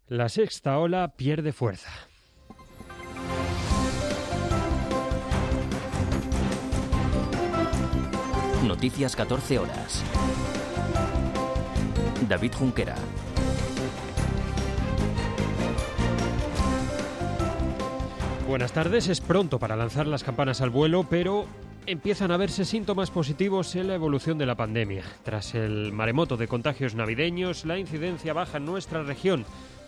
La sexta ola pierde fuerza. Noticias 14 horas. David Junquera. Buenas tardes, es pronto para lanzar las campanas al vuelo, pero empiezan a verse síntomas positivos en la evolución de la pandemia. Tras el maremoto de contagios navideños, la incidencia baja en nuestra región.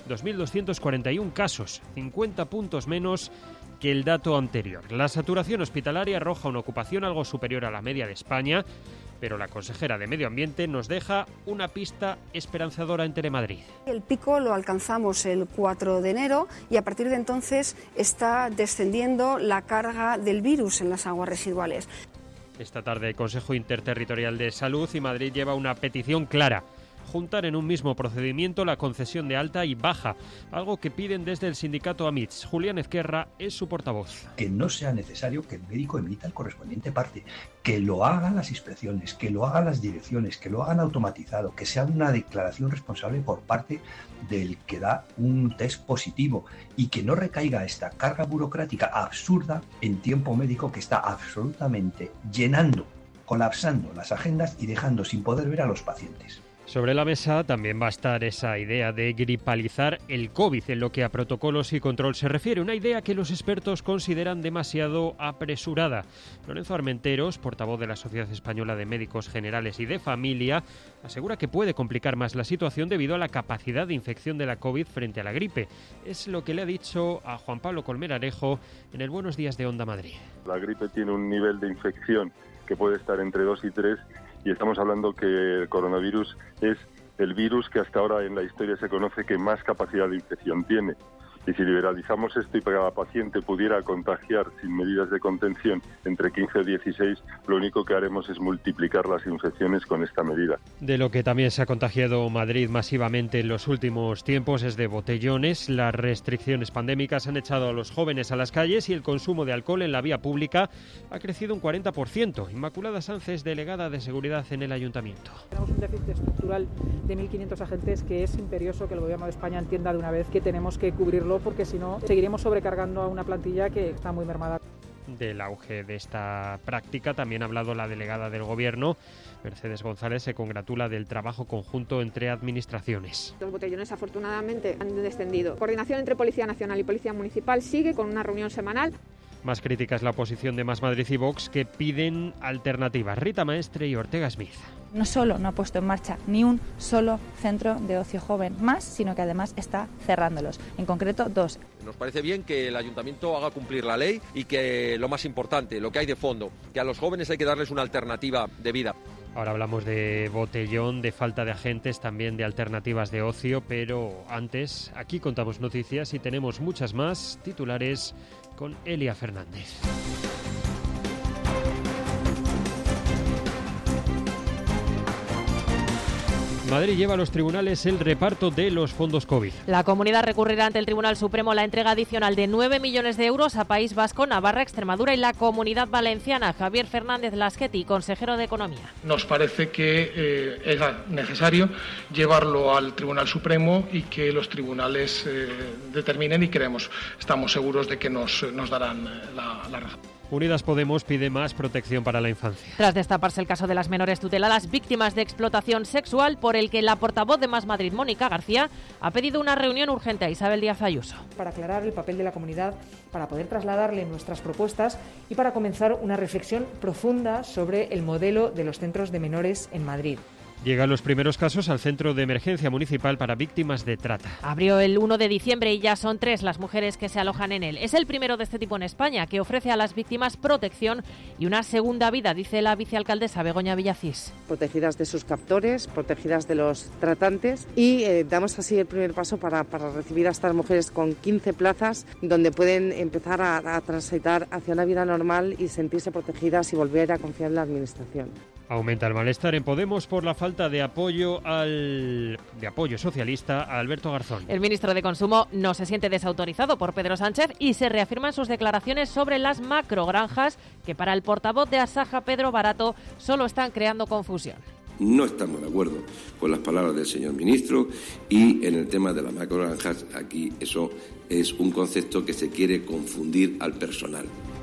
2.241 casos, 50 puntos menos que el dato anterior. La saturación hospitalaria arroja una ocupación algo superior a la media de España, pero la consejera de Medio Ambiente nos deja una pista esperanzadora en Telemadrid. El pico lo alcanzamos el 4 de enero y a partir de entonces está descendiendo la carga del virus en las aguas residuales. Esta tarde el Consejo Interterritorial de Salud y Madrid lleva una petición clara: juntar en un mismo procedimiento la concesión de alta y baja, algo que piden desde el sindicato AMITS. Julián Ezquerra es su portavoz. Que no sea necesario que el médico emita el correspondiente parte, que lo hagan las inspecciones, que lo hagan las direcciones, que lo hagan automatizado, que sea una declaración responsable por parte del que da un test positivo y que no recaiga esta carga burocrática absurda en tiempo médico que está absolutamente llenando, colapsando las agendas y dejando sin poder ver a los pacientes. Sobre la mesa también va a estar esa idea de gripalizar el COVID en lo que a protocolos y control se refiere, una idea que los expertos consideran demasiado apresurada. Lorenzo Armenteros, portavoz de la Sociedad Española de Médicos Generales y de Familia, asegura que puede complicar más la situación debido a la capacidad de infección de la COVID frente a la gripe. Es lo que le ha dicho a Juan Pablo Colmenarejo en el Buenos Días de Onda Madrid. La gripe tiene un nivel de infección que puede estar entre 2 y 3, y estamos hablando que el coronavirus es el virus que hasta ahora en la historia se conoce que más capacidad de infección tiene. Y si liberalizamos esto y cada paciente pudiera contagiar sin medidas de contención entre 15 y 16, lo único que haremos es multiplicar las infecciones con esta medida. De lo que también se ha contagiado Madrid masivamente en los últimos tiempos es de botellones. Las restricciones pandémicas han echado a los jóvenes a las calles y el consumo de alcohol en la vía pública ha crecido un 40%. Inmaculada Sánchez, delegada de Seguridad en el Ayuntamiento. Tenemos un déficit estructural de 1.500 agentes que es imperioso que el Gobierno de España entienda de una vez que tenemos que cubrirlo, porque si no seguiremos sobrecargando a una plantilla que está muy mermada. Del auge de esta práctica también ha hablado la delegada del Gobierno. Mercedes González se congratula del trabajo conjunto entre administraciones. Los botellones afortunadamente han descendido. Coordinación entre Policía Nacional y Policía Municipal sigue con una reunión semanal. Más crítica es la oposición de Más Madrid y Vox, que piden alternativas. Rita Maestre y Ortega Smith. No solo no ha puesto en marcha ni un solo centro de ocio joven más, sino que además está cerrándolos, en concreto 2. Nos parece bien que el ayuntamiento haga cumplir la ley y que lo más importante, lo que hay de fondo, que a los jóvenes hay que darles una alternativa de vida. Ahora hablamos de botellón, de falta de agentes, también de alternativas de ocio, pero antes, aquí contamos noticias y tenemos muchas más. Titulares con Elia Fernández. Madrid lleva a los tribunales el reparto de los fondos COVID. La comunidad recurrirá ante el Tribunal Supremo la entrega adicional de 9 millones de euros a País Vasco, Navarra, Extremadura y la Comunidad Valenciana. Javier Fernández Lasqueti, consejero de Economía. Nos parece que es necesario llevarlo al Tribunal Supremo y que los tribunales determinen, y estamos seguros de que nos darán la razón. Unidas Podemos pide más protección para la infancia. Tras destaparse el caso de las menores tuteladas víctimas de explotación sexual, por el que la portavoz de Más Madrid, Mónica García, ha pedido una reunión urgente a Isabel Díaz Ayuso. Para aclarar el papel de la comunidad, para poder trasladarle nuestras propuestas y para comenzar una reflexión profunda sobre el modelo de los centros de menores en Madrid. Llegan los primeros casos al Centro de Emergencia Municipal para Víctimas de Trata. Abrió el 1 de diciembre y ya son 3 las mujeres que se alojan en él. Es el primero de este tipo en España, que ofrece a las víctimas protección y una segunda vida, dice la vicealcaldesa Begoña Villacís. Protegidas de sus captores, protegidas de los tratantes, y damos así el primer paso para recibir a estas mujeres con 15 plazas donde pueden empezar a transitar hacia una vida normal y sentirse protegidas y volver a confiar en la administración. Aumenta el malestar en Podemos por la falta de apoyo socialista a Alberto Garzón. El ministro de Consumo no se siente desautorizado por Pedro Sánchez y se reafirman sus declaraciones sobre las macrogranjas, que para el portavoz de Asaja, Pedro Barato, solo están creando confusión. no estamos de acuerdo con las palabras del señor ministro, y en el tema de las macrogranjas, aquí eso es un concepto que se quiere confundir al personal.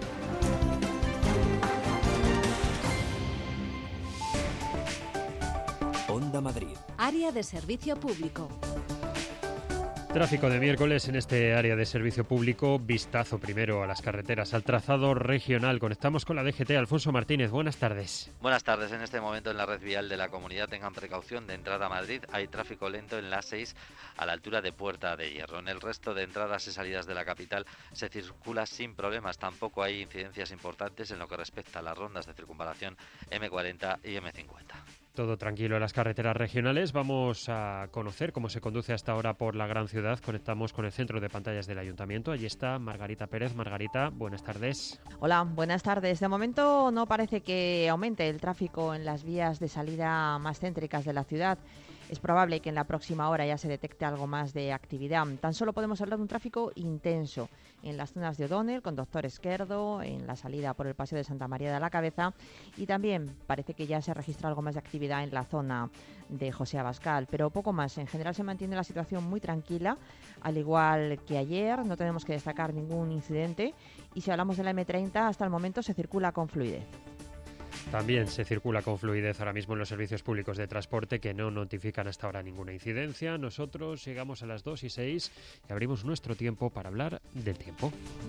Onda Madrid. Área de servicio público. Tráfico de miércoles en este área de servicio público. Vistazo primero a las carreteras, al trazado regional. Conectamos con la DGT. Alfonso Martínez, buenas tardes. Buenas tardes. En este momento en la red vial de la comunidad tengan precaución de entrada a Madrid. Hay tráfico lento en la A6 a la altura de Puerta de Hierro. En el resto de entradas y salidas de la capital se circula sin problemas. Tampoco hay incidencias importantes en lo que respecta a las rondas de circunvalación M40 y M50. Todo tranquilo en las carreteras regionales. Vamos a conocer cómo se conduce hasta ahora por la gran ciudad. Conectamos con el centro de pantallas del Ayuntamiento. Allí está Margarita Pérez. Margarita, buenas tardes. Hola, buenas tardes. De momento no parece que aumente el tráfico en las vías de salida más céntricas de la ciudad. Es probable que en la próxima hora ya se detecte algo más de actividad. Tan solo podemos hablar de un tráfico intenso en las zonas de O'Donnell, con Doctor Esquerdo, en la salida por el Paseo de Santa María de la Cabeza, y también parece que ya se registra algo más de actividad en la zona de José Abascal, pero poco más. En general se mantiene la situación muy tranquila, al igual que ayer. No tenemos que destacar ningún incidente, y si hablamos de la M30, hasta el momento se circula con fluidez. También se circula con fluidez ahora mismo en los servicios públicos de transporte, que no notifican hasta ahora ninguna incidencia. Nosotros llegamos a las 2:06 y abrimos nuestro tiempo para hablar del tiempo.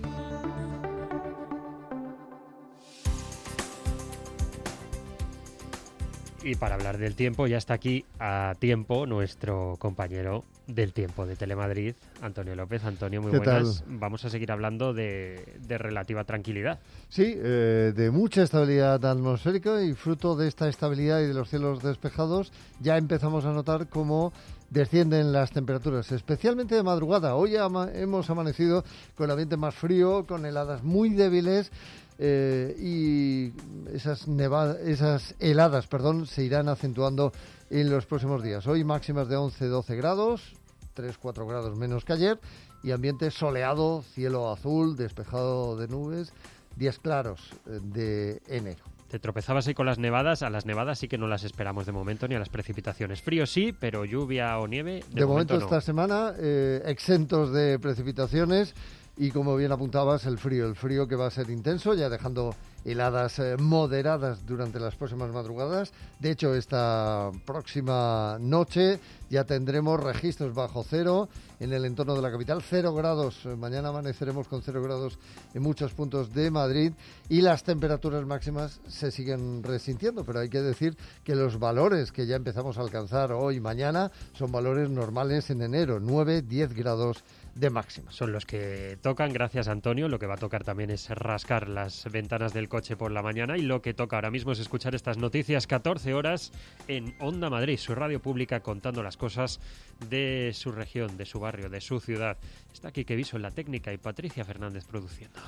Y para hablar del tiempo ya está aquí a tiempo nuestro compañero del tiempo de Telemadrid, Antonio López. Antonio, muy buenas. Vamos a seguir hablando de relativa tranquilidad. Sí, de mucha estabilidad atmosférica, y fruto de esta estabilidad y de los cielos despejados ya empezamos a notar cómo descienden las temperaturas, especialmente de madrugada. Hoy hemos amanecido con el ambiente más frío, con heladas muy débiles, y esas heladas se irán acentuando en los próximos días. Hoy máximas de 11-12 grados, 3-4 grados menos que ayer, y ambiente soleado, cielo azul, despejado de nubes, días claros de enero. Te tropezabas ahí con las nevadas. A las nevadas sí que no las esperamos de momento, ni a las precipitaciones. Frío sí, pero lluvia o nieve de momento no. Esta semana exentos de precipitaciones. Y como bien apuntabas, el frío que va a ser intenso, ya dejando heladas moderadas durante las próximas madrugadas. De hecho, esta próxima noche ya tendremos registros bajo cero en el entorno de la capital, 0 grados. Mañana amaneceremos con 0 grados en muchos puntos de Madrid, y las temperaturas máximas se siguen resintiendo, pero hay que decir que los valores que ya empezamos a alcanzar hoy y mañana son valores normales en enero, 9-10 grados de máxima. Son los que tocan, gracias Antonio. Lo que va a tocar también es rascar las ventanas del coche por la mañana, y lo que toca ahora mismo es escuchar estas noticias 14 horas en Onda Madrid, su radio pública, contando las cosas de su región, de su barrio, de su ciudad. Está Quique Viso en la técnica y Patricia Fernández produciendo.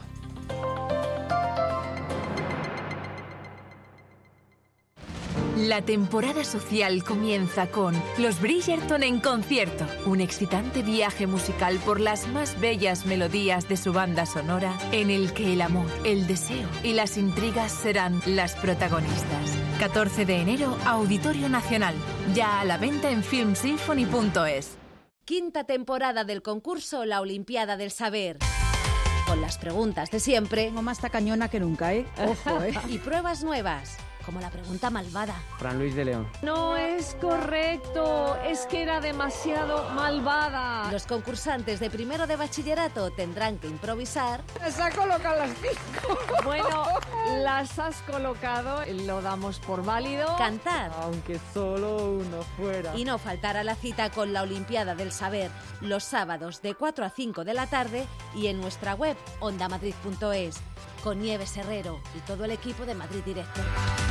La temporada social comienza con Los Bridgerton en concierto, un excitante viaje musical por las más bellas melodías de su banda sonora, en el que el amor, el deseo y las intrigas serán las protagonistas. 14 de enero, Auditorio Nacional, ya a la venta en filmsymphony.es. Quinta temporada del concurso La Olimpiada del Saber. Con las preguntas de siempre. Como más tacañona que nunca, ¿eh? Ojo, ¿eh? Y pruebas nuevas, como la pregunta malvada. Fran Luis de León. No es correcto, es que era demasiado malvada. Los concursantes de primero de bachillerato tendrán que improvisar. Las ha colocado las 5. Bueno, las has colocado, lo damos por válido. Cantar. Aunque solo uno fuera. Y no faltar a la cita con la Olimpiada del Saber, los sábados de 4 a 5 de la tarde y en nuestra web ondamadrid.es, con Nieves Herrero y todo el equipo de Madrid Directo.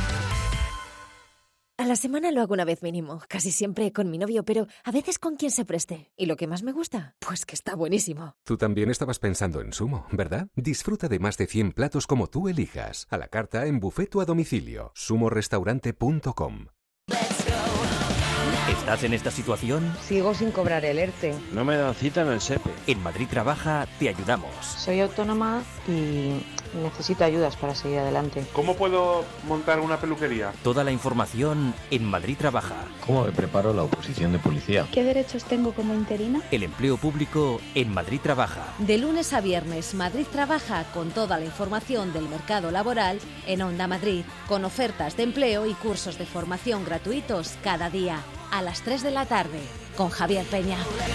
A la semana lo hago una vez mínimo, casi siempre con mi novio, pero a veces con quien se preste. ¿Y lo que más me gusta? Pues que está buenísimo. Tú también estabas pensando en Sumo, ¿verdad? Disfruta de más de 100 platos como tú elijas. A la carta, en buffet o a domicilio. Sumorestaurante.com. Let's go. ¿Estás en esta situación? Sigo sin cobrar el ERTE. No me dan cita en el SEPE. En Madrid Trabaja te ayudamos. Soy autónoma y necesito ayudas para seguir adelante. ¿Cómo puedo montar una peluquería? Toda la información en Madrid Trabaja. ¿Cómo me preparo la oposición de policía? ¿Qué derechos tengo como interina? El empleo público en Madrid Trabaja. De lunes a viernes, Madrid Trabaja con toda la información del mercado laboral en Onda Madrid, con ofertas de empleo y cursos de formación gratuitos cada día, a las 3 de la tarde, con Javier Peña.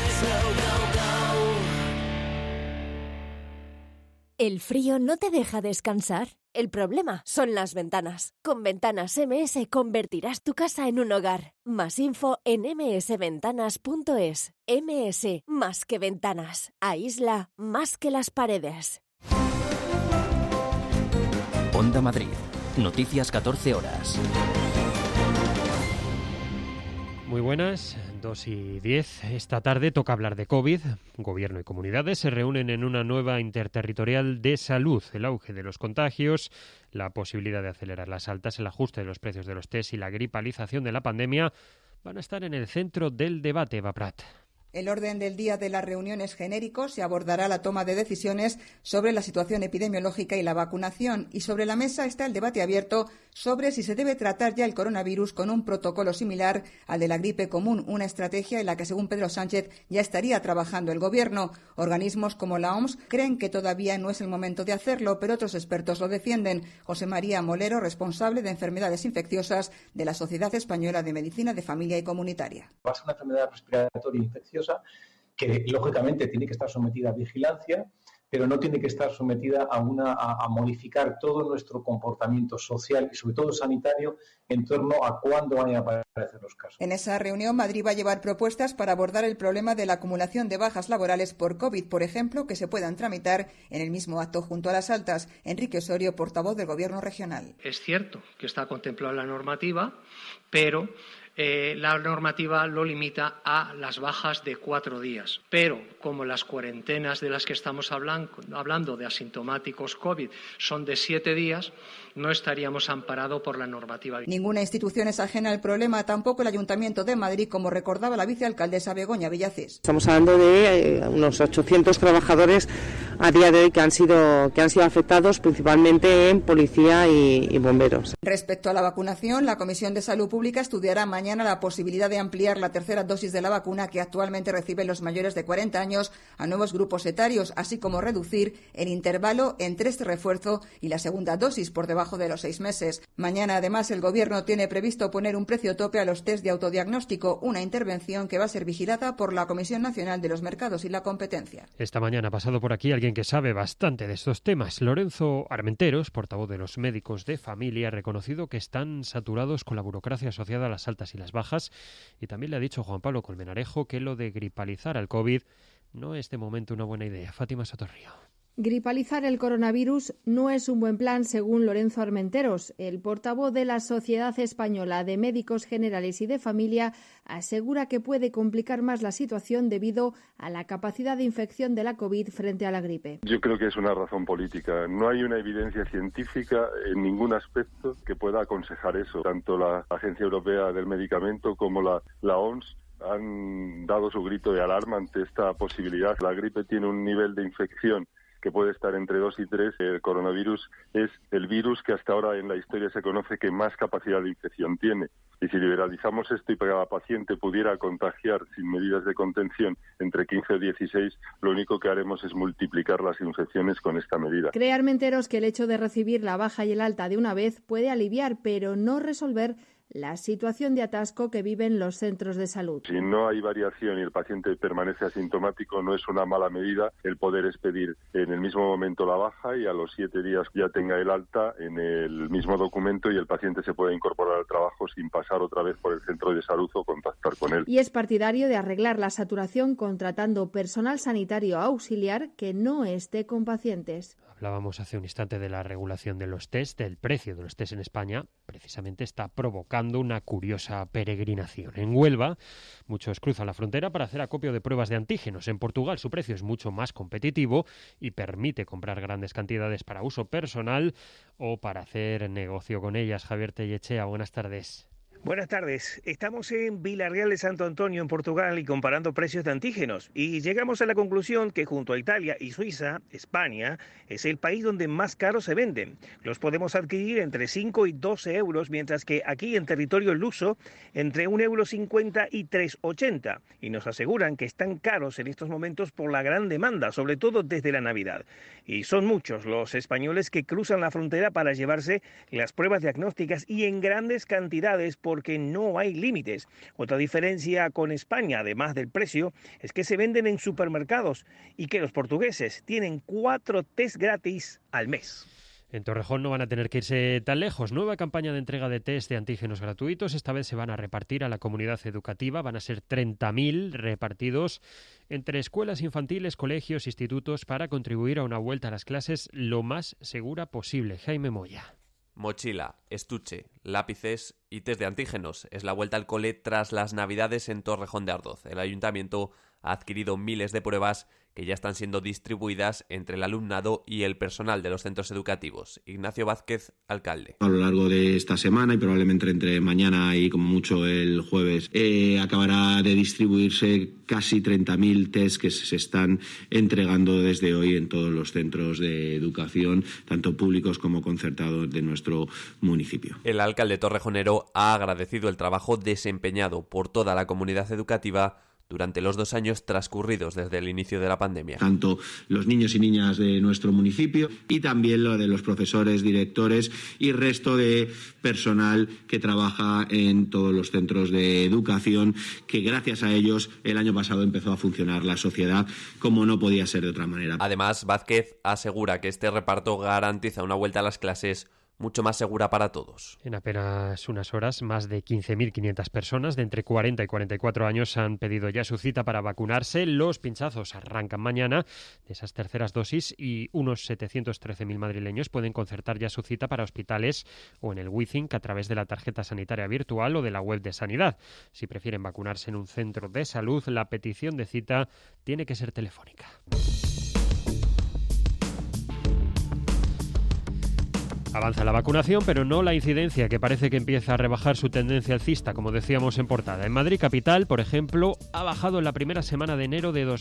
¿El frío no te deja descansar? El problema son las ventanas. Con Ventanas MS convertirás tu casa en un hogar. Más info en msventanas.es. MS, más que ventanas. Aísla más que las paredes. Onda Madrid. Noticias 14 horas. Muy buenas, 2:10. Esta tarde toca hablar de COVID. Gobierno y comunidades se reúnen en una nueva interterritorial de salud. El auge de los contagios, la posibilidad de acelerar las altas, el ajuste de los precios de los test y la gripalización de la pandemia van a estar en el centro del debate, Eva Prat. El orden del día de la reunión es genérico. Se abordará la toma de decisiones sobre la situación epidemiológica y la vacunación. Y sobre la mesa está el debate abierto sobre si se debe tratar ya el coronavirus con un protocolo similar al de la gripe común, una estrategia en la que, según Pedro Sánchez, ya estaría trabajando el Gobierno. Organismos como la OMS creen que todavía no es el momento de hacerlo, pero otros expertos lo defienden. José María Molero, responsable de enfermedades infecciosas de la Sociedad Española de Medicina de Familia y Comunitaria. Va a ser una enfermedad respiratoria infecciosa que lógicamente tiene que estar sometida a vigilancia, pero no tiene que estar sometida a modificar todo nuestro comportamiento social y sobre todo sanitario en torno a cuándo vayan a aparecer los casos. En esa reunión, Madrid va a llevar propuestas para abordar el problema de la acumulación de bajas laborales por COVID, por ejemplo, que se puedan tramitar en el mismo acto junto a las altas. Enrique Osorio, portavoz del Gobierno regional. Es cierto que está contemplada la normativa, pero la normativa lo limita a las bajas de 4 días. Pero como las cuarentenas de las que estamos hablando de asintomáticos COVID son de 7 días, no estaríamos amparados por la normativa. Ninguna institución es ajena al problema, tampoco el Ayuntamiento de Madrid, como recordaba la vicealcaldesa Begoña Villacís. Estamos hablando de unos 800 trabajadores a día de hoy que han sido afectados principalmente en policía y bomberos. Respecto a la vacunación, la Comisión de Salud Pública estudiará mañana la posibilidad de ampliar la tercera dosis de la vacuna que actualmente reciben los mayores de 40 años a nuevos grupos etarios, así como reducir el intervalo entre este refuerzo y la segunda dosis por debajo de los 6 meses. Mañana, además, el Gobierno tiene previsto poner un precio tope a los test de autodiagnóstico, una intervención que va a ser vigilada por la Comisión Nacional de los Mercados y la Competencia. Esta mañana ha pasado por aquí alguien que sabe bastante de estos temas. Lorenzo Armenteros, portavoz de los médicos de familia, ha reconocido que están saturados con la burocracia asociada a las altas y las bajas, y también le ha dicho Juan Pablo Colmenarejo que lo de gripalizar al COVID no es de momento una buena idea. Fátima Sotorrío. Gripalizar el coronavirus no es un buen plan, según Lorenzo Armenteros. El portavoz de la Sociedad Española de Médicos Generales y de Familia asegura que puede complicar más la situación debido a la capacidad de infección de la COVID frente a la gripe. Yo creo que es una razón política. No hay una evidencia científica en ningún aspecto que pueda aconsejar eso. Tanto la Agencia Europea del Medicamento como la OMS han dado su grito de alarma ante esta posibilidad. La gripe tiene un nivel de infección que puede estar entre 2 y 3. El coronavirus es el virus que hasta ahora en la historia se conoce que más capacidad de infección tiene. Y si liberalizamos esto y cada paciente pudiera contagiar sin medidas de contención entre 15 o 16, lo único que haremos es multiplicar las infecciones con esta medida. Cree Armenteros que el hecho de recibir la baja y el alta de una vez puede aliviar, pero no resolver la situación de atasco que viven los centros de salud. Si no hay variación y el paciente permanece asintomático, no es una mala medida el poder expedir en el mismo momento la baja y a los 7 días ya tenga el alta en el mismo documento y el paciente se pueda incorporar al trabajo sin pasar otra vez por el centro de salud o contactar con él. Y es partidario de arreglar la saturación contratando personal sanitario auxiliar que no esté con pacientes. Hablábamos hace un instante de la regulación de los test, del precio de los test en España. Precisamente está provocando una curiosa peregrinación. En Huelva, muchos cruzan la frontera para hacer acopio de pruebas de antígenos. En Portugal, su precio es mucho más competitivo y permite comprar grandes cantidades para uso personal o para hacer negocio con ellas. Javier Tellechea, buenas tardes. Buenas tardes. Estamos en Vilarreal de Santo Antonio, en Portugal, y comparando precios de antígenos. Y llegamos a la conclusión que junto a Italia y Suiza, España es el país donde más caros se venden. Los podemos adquirir entre 5 y 12 euros, mientras que aquí en territorio luso entre 1,50 € y 3,80 €. Y nos aseguran que están caros en estos momentos por la gran demanda, sobre todo desde la Navidad. Y son muchos los españoles que cruzan la frontera para llevarse las pruebas diagnósticas y en grandes cantidades porque no hay límites. Otra diferencia con España, además del precio, es que se venden en supermercados y que los portugueses tienen 4 test gratis al mes. En Torrejón no van a tener que irse tan lejos. Nueva campaña de entrega de test de antígenos gratuitos. Esta vez se van a repartir a la comunidad educativa. Van a ser 30.000 repartidos entre escuelas infantiles, colegios, institutos para contribuir a una vuelta a las clases lo más segura posible. Jaime Moya. Mochila, estuche, lápices y test de antígenos. Es la vuelta al cole tras las Navidades en Torrejón de Ardoz. El ayuntamiento ha adquirido miles de pruebas que ya están siendo distribuidas entre el alumnado y el personal de los centros educativos. Ignacio Vázquez, alcalde. A lo largo de esta semana y probablemente entre mañana y como mucho el jueves acabará de distribuirse casi 30.000 test que se están entregando desde hoy en todos los centros de educación, tanto públicos como concertados de nuestro municipio. El alcalde torrejonero ha agradecido el trabajo desempeñado por toda la comunidad educativa durante los 2 años transcurridos desde el inicio de la pandemia. Tanto los niños y niñas de nuestro municipio y también lo de los profesores, directores y resto de personal que trabaja en todos los centros de educación, que gracias a ellos el año pasado empezó a funcionar la sociedad como no podía ser de otra manera. Además, Vázquez asegura que este reparto garantiza una vuelta a las clases mucho más segura para todos. En apenas unas horas, más de 15.500 personas de entre 40 y 44 años han pedido ya su cita para vacunarse. Los pinchazos arrancan mañana de esas terceras dosis y unos 713.000 madrileños pueden concertar ya su cita para hospitales o en el WeThink a través de la tarjeta sanitaria virtual o de la web de Sanidad. Si prefieren vacunarse en un centro de salud, la petición de cita tiene que ser telefónica. Avanza la vacunación, pero no la incidencia, que parece que empieza a rebajar su tendencia alcista, como decíamos en portada. En Madrid capital, por ejemplo, ha bajado en la primera semana de enero de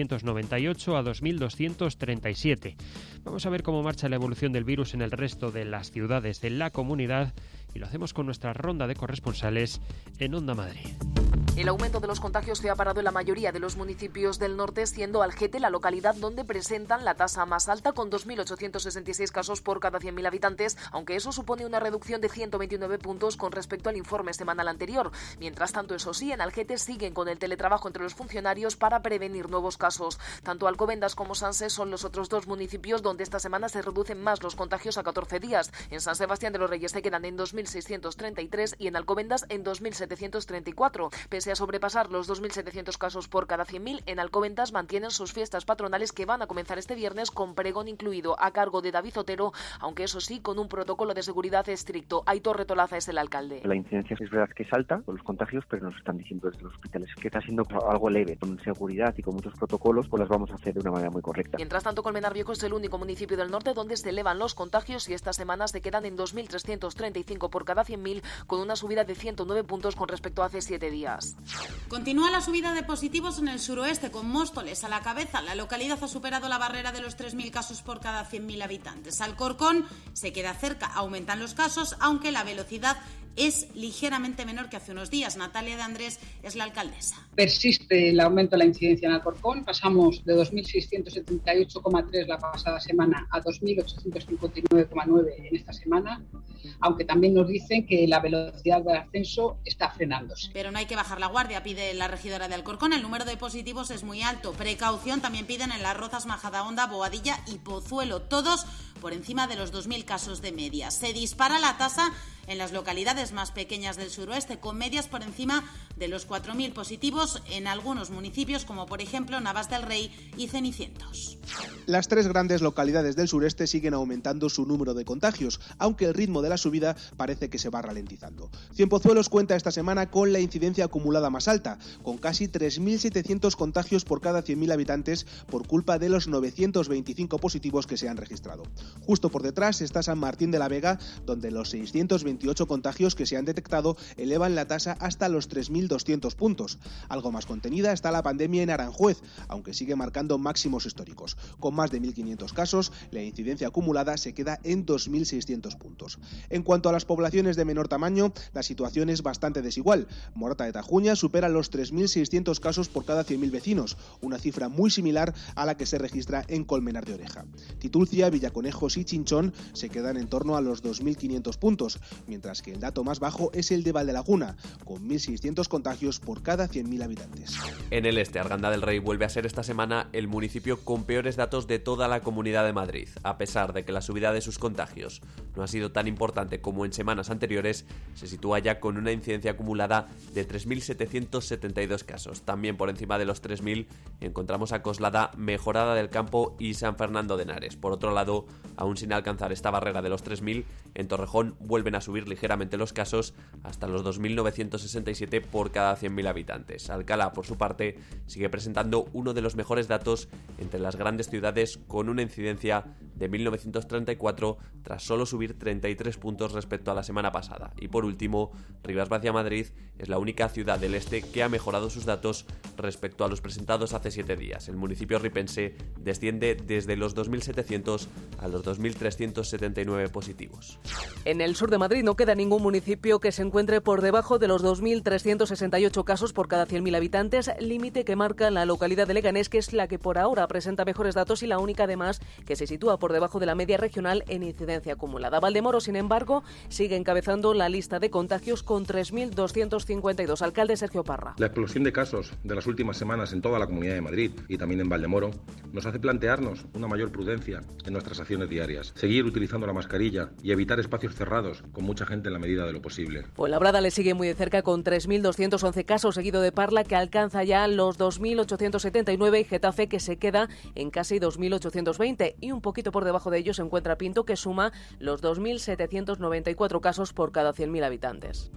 2.398 a 2.237. Vamos a ver cómo marcha la evolución del virus en el resto de las ciudades de la comunidad y lo hacemos con nuestra ronda de corresponsales en Onda Madrid. El aumento de los contagios se ha parado en la mayoría de los municipios del norte, siendo Algete la localidad donde presentan la tasa más alta, con 2.866 casos por cada 100.000 habitantes, aunque eso supone una reducción de 129 puntos con respecto al informe semanal anterior. Mientras tanto, eso sí, en Algete siguen con el teletrabajo entre los funcionarios para prevenir nuevos casos. Tanto Alcobendas como Sanse son los otros 2 municipios donde esta semana se reducen más los contagios a 14 días. En San Sebastián de los Reyes se quedan en 2.633 y en Alcobendas en 2.734. Pese a sobrepasar los 2.700 casos por cada 100.000, en Alcobendas mantienen sus fiestas patronales que van a comenzar este viernes con pregón incluido a cargo de David Otero, aunque eso sí, con un protocolo de seguridad estricto. Aitor Retolaza es el alcalde. La incidencia es verdad que es alta con los contagios, pero nos están diciendo desde los hospitales que está siendo algo leve. Con seguridad y con muchos protocolos, pues las vamos a hacer de una manera muy correcta. Mientras tanto, Colmenar Viejo es el único municipio del norte donde se elevan los contagios y esta semana se quedan en 2.335 por cada 100.000, con una subida de 109 puntos con respecto a hace 7 días. Continúa la subida de positivos en el suroeste, con Móstoles a la cabeza. La localidad ha superado la barrera de los 3.000 casos por cada 100.000 habitantes. Alcorcón se queda cerca, aumentan los casos, aunque la velocidad es ligeramente menor que hace unos días. Natalia de Andrés es la alcaldesa. Persiste el aumento de la incidencia en Alcorcón. Pasamos de 2.678,3 la pasada semana a 2.859,9 en esta semana, aunque también nos dicen que la velocidad del ascenso está frenándose. Pero no hay que bajar la guardia, pide la regidora de Alcorcón. El número de positivos es muy alto. Precaución también piden en Las Rozas, Majadahonda, Boadilla y Pozuelo, todos por encima de los 2.000 casos de media. Se dispara la tasa en las localidades más pequeñas del suroeste, con medias por encima de los 4.000 positivos en algunos municipios, como por ejemplo Navas del Rey y Cenicientos. Las 3 grandes localidades del sureste siguen aumentando su número de contagios, aunque el ritmo de la subida parece que se va ralentizando. Cienpozuelos cuenta esta semana con la incidencia acumulada más alta, con casi 3.700 contagios por cada 100.000 habitantes por culpa de los 925 positivos que se han registrado. Justo por detrás está San Martín de la Vega, donde los 620 28 contagios que se han detectado elevan la tasa hasta los 3.200 puntos. Algo más contenida está la pandemia en Aranjuez, aunque sigue marcando máximos históricos. Con más de 1.500 casos, la incidencia acumulada se queda en 2.600 puntos. En cuanto a las poblaciones de menor tamaño, la situación es bastante desigual. Morata de Tajuña supera los 3.600 casos por cada 100.000 vecinos, una cifra muy similar a la que se registra en Colmenar de Oreja. Titulcia, Villaconejos y Chinchón se quedan en torno a los 2.500 puntos, mientras que el dato más bajo es el de Valdelaguna, con 1.600 contagios por cada 100.000 habitantes. En el este, Arganda del Rey vuelve a ser esta semana el municipio con peores datos de toda la Comunidad de Madrid. A pesar de que la subida de sus contagios no ha sido tan importante como en semanas anteriores, se sitúa ya con una incidencia acumulada de 3.772 casos. También por encima de los 3.000 encontramos a Coslada, Mejorada del Campo y San Fernando de Henares. Por otro lado, aún sin alcanzar esta barrera de los 3.000, en Torrejón vuelven a subir ligeramente los casos hasta los 2.967 por cada 100.000 habitantes. Alcalá, por su parte, sigue presentando uno de los mejores datos entre las grandes ciudades, con una incidencia de 1.934 tras solo subir 33 puntos respecto a la semana pasada. Y por último, Rivas-Vaciamadrid es la única ciudad del este que ha mejorado sus datos respecto a los presentados hace 7 días. El municipio ripense desciende desde los 2.700 a los 2.379 positivos. En el sur de Madrid no queda ningún municipio que se encuentre por debajo de los 2.368 casos por cada 100.000 habitantes, límite que marca la localidad de Leganés, que es la que por ahora presenta mejores datos y la única además que se sitúa por debajo de la media regional en incidencia acumulada. Valdemoro, sin embargo, sigue encabezando la lista de contagios con 3.252. Alcalde Sergio Parra. La explosión de casos de las últimas semanas en toda la Comunidad de Madrid y también en Valdemoro nos hace plantearnos una mayor prudencia en nuestras acciones diarias, seguir utilizando la mascarilla y evitar espacios cerrados con mucha gente en la medida de lo posible. Fuenlabrada le sigue muy de cerca con 3.211 casos, seguido de Parla, que alcanza ya los 2.879, y Getafe, que se queda en casi 2.820, y un poquito por debajo de ellos se encuentra Pinto, que suma los 2.794 casos por cada 100.000 habitantes.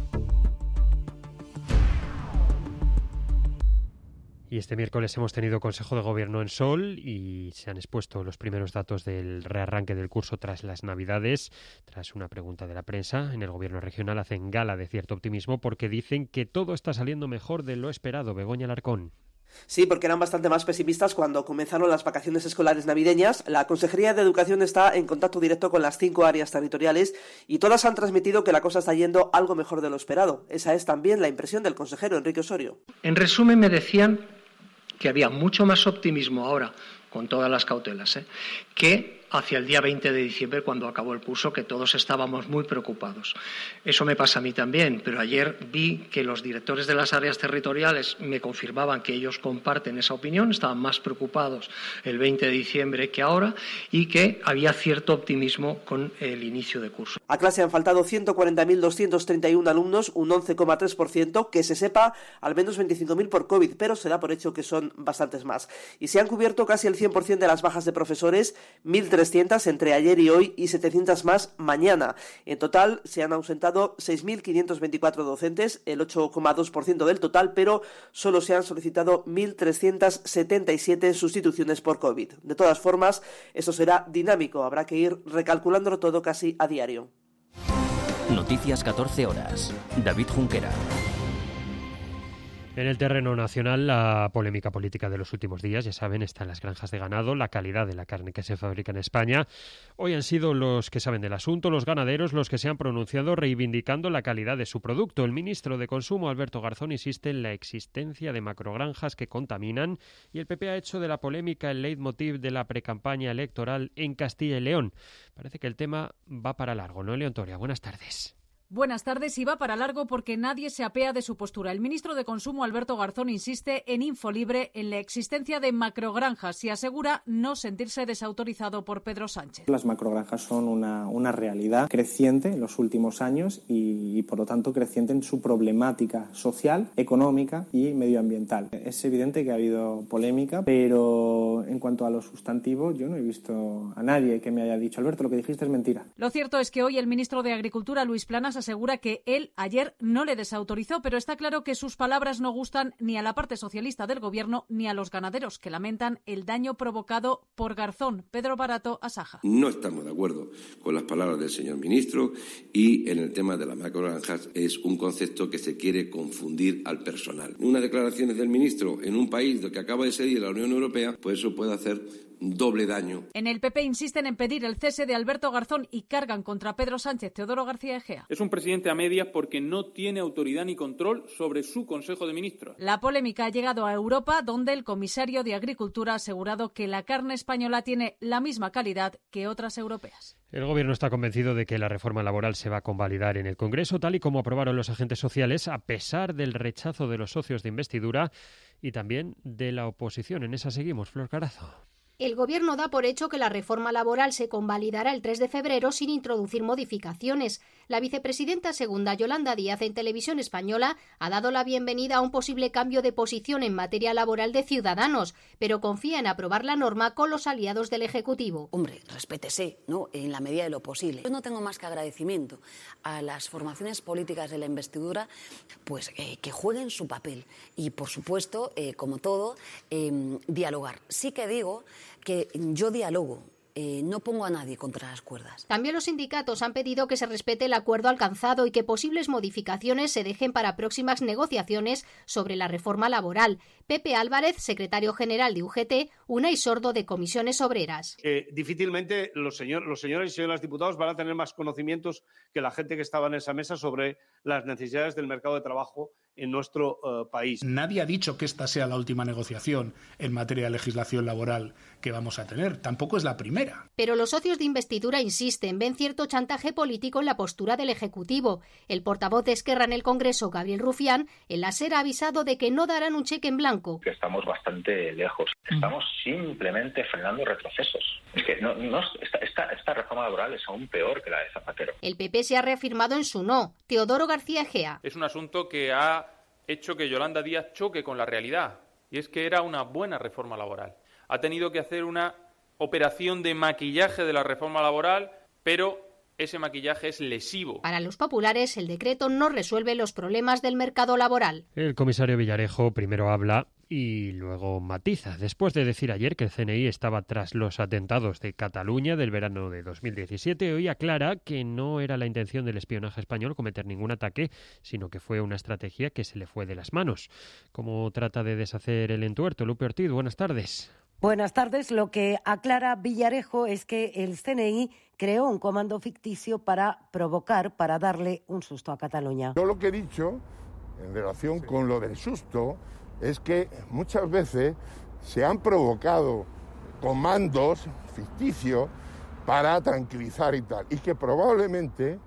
Y este miércoles hemos tenido Consejo de Gobierno en Sol y se han expuesto los primeros datos del rearranque del curso tras las Navidades. Tras una pregunta de la prensa, en el Gobierno regional hacen gala de cierto optimismo porque dicen que todo está saliendo mejor de lo esperado. Begoña Alarcón. Sí, porque eran bastante más pesimistas cuando comenzaron las vacaciones escolares navideñas. La Consejería de Educación está en contacto directo con las 5 áreas territoriales y todas han transmitido que la cosa está yendo algo mejor de lo esperado. Esa es también la impresión del consejero Enrique Osorio. En resumen, me decían que había mucho más optimismo ahora, con todas las cautelas, que hacia el día 20 de diciembre, cuando acabó el curso, que todos estábamos muy preocupados. Eso me pasa a mí también, pero ayer vi que los directores de las áreas territoriales me confirmaban que ellos comparten esa opinión, estaban más preocupados el 20 de diciembre que ahora y que había cierto optimismo con el inicio de curso. A clase han faltado 140.231 alumnos, un 11,3%, que se sepa al menos 25.000 por COVID, pero se da por hecho que son bastantes más. Y se han cubierto casi el 100% de las bajas de profesores, 1.300 entre ayer y hoy y 700 más mañana. En total se han ausentado 6.524 docentes, el 8,2% del total, pero solo se han solicitado 1.377 sustituciones por COVID. De todas formas, esto será dinámico, habrá que ir recalculándolo todo casi a diario. Noticias 14 horas. David Junquera. En el terreno nacional, la polémica política de los últimos días, ya saben, está en las granjas de ganado, la calidad de la carne que se fabrica en España. Hoy han sido los que saben del asunto, los ganaderos, los que se han pronunciado reivindicando la calidad de su producto. El ministro de Consumo, Alberto Garzón, insiste en la existencia de macrogranjas que contaminan y el PP ha hecho de la polémica el leitmotiv de la precampaña electoral en Castilla y León. Parece que el tema va para largo, ¿no, León Toria? Buenas tardes. Buenas tardes, y va para largo porque nadie se apea de su postura. El ministro de Consumo, Alberto Garzón, insiste en Infolibre en la existencia de macrogranjas y asegura no sentirse desautorizado por Pedro Sánchez. Las macrogranjas son una realidad creciente en los últimos años y, por lo tanto, creciente en su problemática social, económica y medioambiental. Es evidente que ha habido polémica, pero en cuanto a lo sustantivo, yo no he visto a nadie que me haya dicho: Alberto, lo que dijiste es mentira. Lo cierto es que hoy el ministro de Agricultura, Luis Planas, asegura que él ayer no le desautorizó, pero está claro que sus palabras no gustan ni a la parte socialista del Gobierno ni a los ganaderos, que lamentan el daño provocado por Garzón. Pedro Barato, Asaja. No estamos de acuerdo con las palabras del señor ministro y en el tema de las macrogranjas es un concepto que se quiere confundir al personal. Unas declaraciones del ministro en un país del que acaba de salir la Unión Europea, pues eso puede hacer doble daño. En el PP insisten en pedir el cese de Alberto Garzón y cargan contra Pedro Sánchez. Teodoro García Egea. Es un presidente a medias porque no tiene autoridad ni control sobre su Consejo de Ministros. La polémica ha llegado a Europa, donde el comisario de Agricultura ha asegurado que la carne española tiene la misma calidad que otras europeas. El Gobierno está convencido de que la reforma laboral se va a convalidar en el Congreso, tal y como aprobaron los agentes sociales, a pesar del rechazo de los socios de investidura y también de la oposición. En esa seguimos, Flor Carazo. El Gobierno da por hecho que la reforma laboral se convalidará el 3 de febrero sin introducir modificaciones. La vicepresidenta segunda, Yolanda Díaz, en Televisión Española, ha dado la bienvenida a un posible cambio de posición en materia laboral de Ciudadanos, pero confía en aprobar la norma con los aliados del Ejecutivo. Hombre, respétese, ¿no?, en la medida de lo posible. Yo no tengo más que agradecimiento a las formaciones políticas de la investidura, pues que jueguen su papel y, por supuesto, como todo, dialogar. Sí que digo que yo dialogo, no pongo a nadie contra las cuerdas. También los sindicatos han pedido que se respete el acuerdo alcanzado y que posibles modificaciones se dejen para próximas negociaciones sobre la reforma laboral. Pepe Álvarez, secretario general de UGT, Unai Sordo de Comisiones Obreras. Difícilmente los señores y señoras diputados van a tener más conocimientos que la gente que estaba en esa mesa sobre las necesidades del mercado de trabajo en nuestro país. Nadie ha dicho que esta sea la última negociación en materia de legislación laboral que vamos a tener. Tampoco es la primera. Pero los socios de investidura insisten, ven cierto chantaje político en la postura del Ejecutivo. El portavoz de Esquerra en el Congreso, Gabriel Rufián, en la SER ha avisado de que no darán un cheque en blanco. Que estamos bastante lejos. Estamos simplemente frenando retrocesos. Es que esta reforma laboral es aún peor que la de Zapatero. El PP se ha reafirmado en su no. Teodoro García Egea. Es un asunto que ha hecho que Yolanda Díaz choque con la realidad, y es que era una buena reforma laboral. Ha tenido que hacer una operación de maquillaje de la reforma laboral, pero ese maquillaje es lesivo. Para los populares, el decreto no resuelve los problemas del mercado laboral. El comisario Villarejo primero habla y luego matiza. Después de decir ayer que el CNI estaba tras los atentados de Cataluña del verano de 2017, hoy aclara que no era la intención del espionaje español cometer ningún ataque, sino que fue una estrategia que se le fue de las manos. ¿Cómo trata de deshacer el entuerto? Lupe Ortiz, buenas tardes. Buenas tardes. Lo que aclara Villarejo es que el CNI creó un comando ficticio para provocar, para darle un susto a Cataluña. Yo lo que he dicho en relación con lo del susto es que muchas veces se han provocado comandos ficticios para tranquilizar y tal, y que probablemente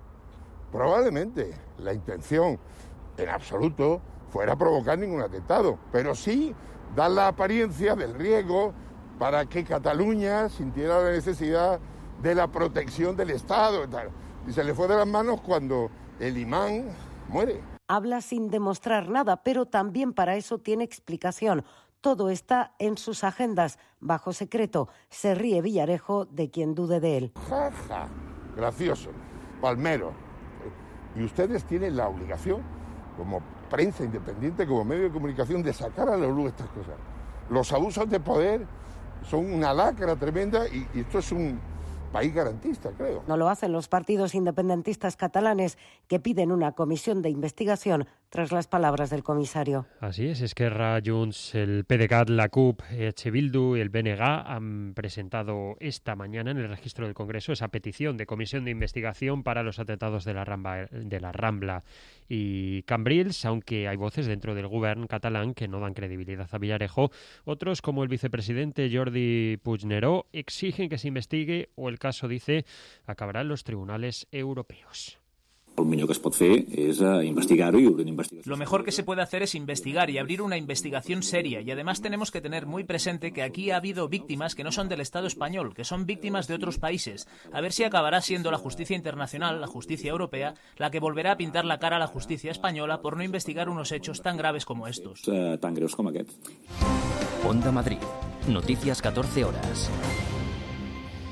la intención en absoluto fuera provocar ningún atentado, pero sí dar la apariencia del riesgo para que Cataluña sintiera la necesidad de la protección del Estado y tal. Y se le fue de las manos cuando el imán muere. Habla sin demostrar nada, pero también para eso tiene explicación. Todo está en sus agendas, bajo secreto. Se ríe Villarejo de quien dude de él. Ja, ja. Gracioso. Palmero. Y ustedes tienen la obligación, como prensa independiente, como medio de comunicación, de sacar a la luz estas cosas. Los abusos de poder son una lacra tremenda y esto es un país garantista, creo. No lo hacen los partidos independentistas catalanes, que piden una comisión de investigación tras las palabras del comisario. Así es, Esquerra, Junts, el PDeCAT, la CUP, EH Bildu y el BNG han presentado esta mañana en el registro del Congreso esa petición de comisión de investigación para los atentados de la Rambla y Cambrils, aunque hay voces dentro del Govern catalán que no dan credibilidad a Villarejo. Otros, como el vicepresidente Jordi Puigneró, exigen que se investigue o el caso, dice, acabará en los tribunales europeos. El millor que es pot fer és investigar-ho i obrir una investigació. Lo mejor que se puede hacer es investigar y abrir una investigación seria, y además tenemos que tener muy presente que aquí ha habido víctimas que no son del Estado español, que son víctimas de otros países. A ver si acabará siendo la justicia internacional, la justicia europea, la que volverá a pintar la cara a la justicia española por no investigar unos hechos tan graves como estos. Tan greus com aquest. Onda Madrid. Noticias 14 horas.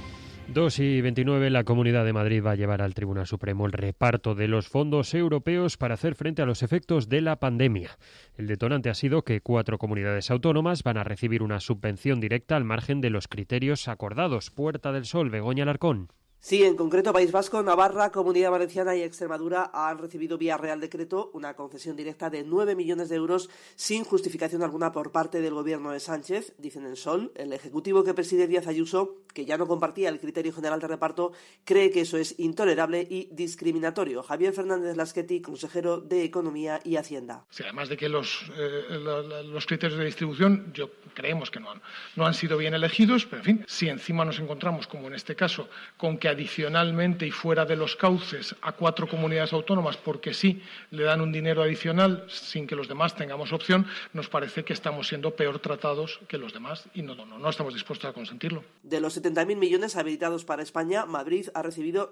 2:29, la Comunidad de Madrid va a llevar al Tribunal Supremo el reparto de los fondos europeos para hacer frente a los efectos de la pandemia. El detonante ha sido que 4 comunidades autónomas van a recibir una subvención directa al margen de los criterios acordados. Puerta del Sol, Begoña Alarcón. Sí, en concreto País Vasco, Navarra, Comunidad Valenciana y Extremadura han recibido vía Real Decreto una concesión directa de 9 millones de euros sin justificación alguna por parte del gobierno de Sánchez. Dicen en Sol, el ejecutivo que preside Díaz Ayuso, que ya no compartía el criterio general de reparto, cree que eso es intolerable y discriminatorio. Javier Fernández Lasqueti, consejero de Economía y Hacienda. Sí, además de que los criterios de distribución creemos que no han sido bien elegidos, pero en fin, si encima nos encontramos, como en este caso, con que adicionalmente y fuera de los cauces a 4 comunidades autónomas, porque sí le dan un dinero adicional sin que los demás tengamos opción, nos parece que estamos siendo peor tratados que los demás y no estamos dispuestos a consentirlo. De los 70.000 millones habilitados para España, Madrid ha recibido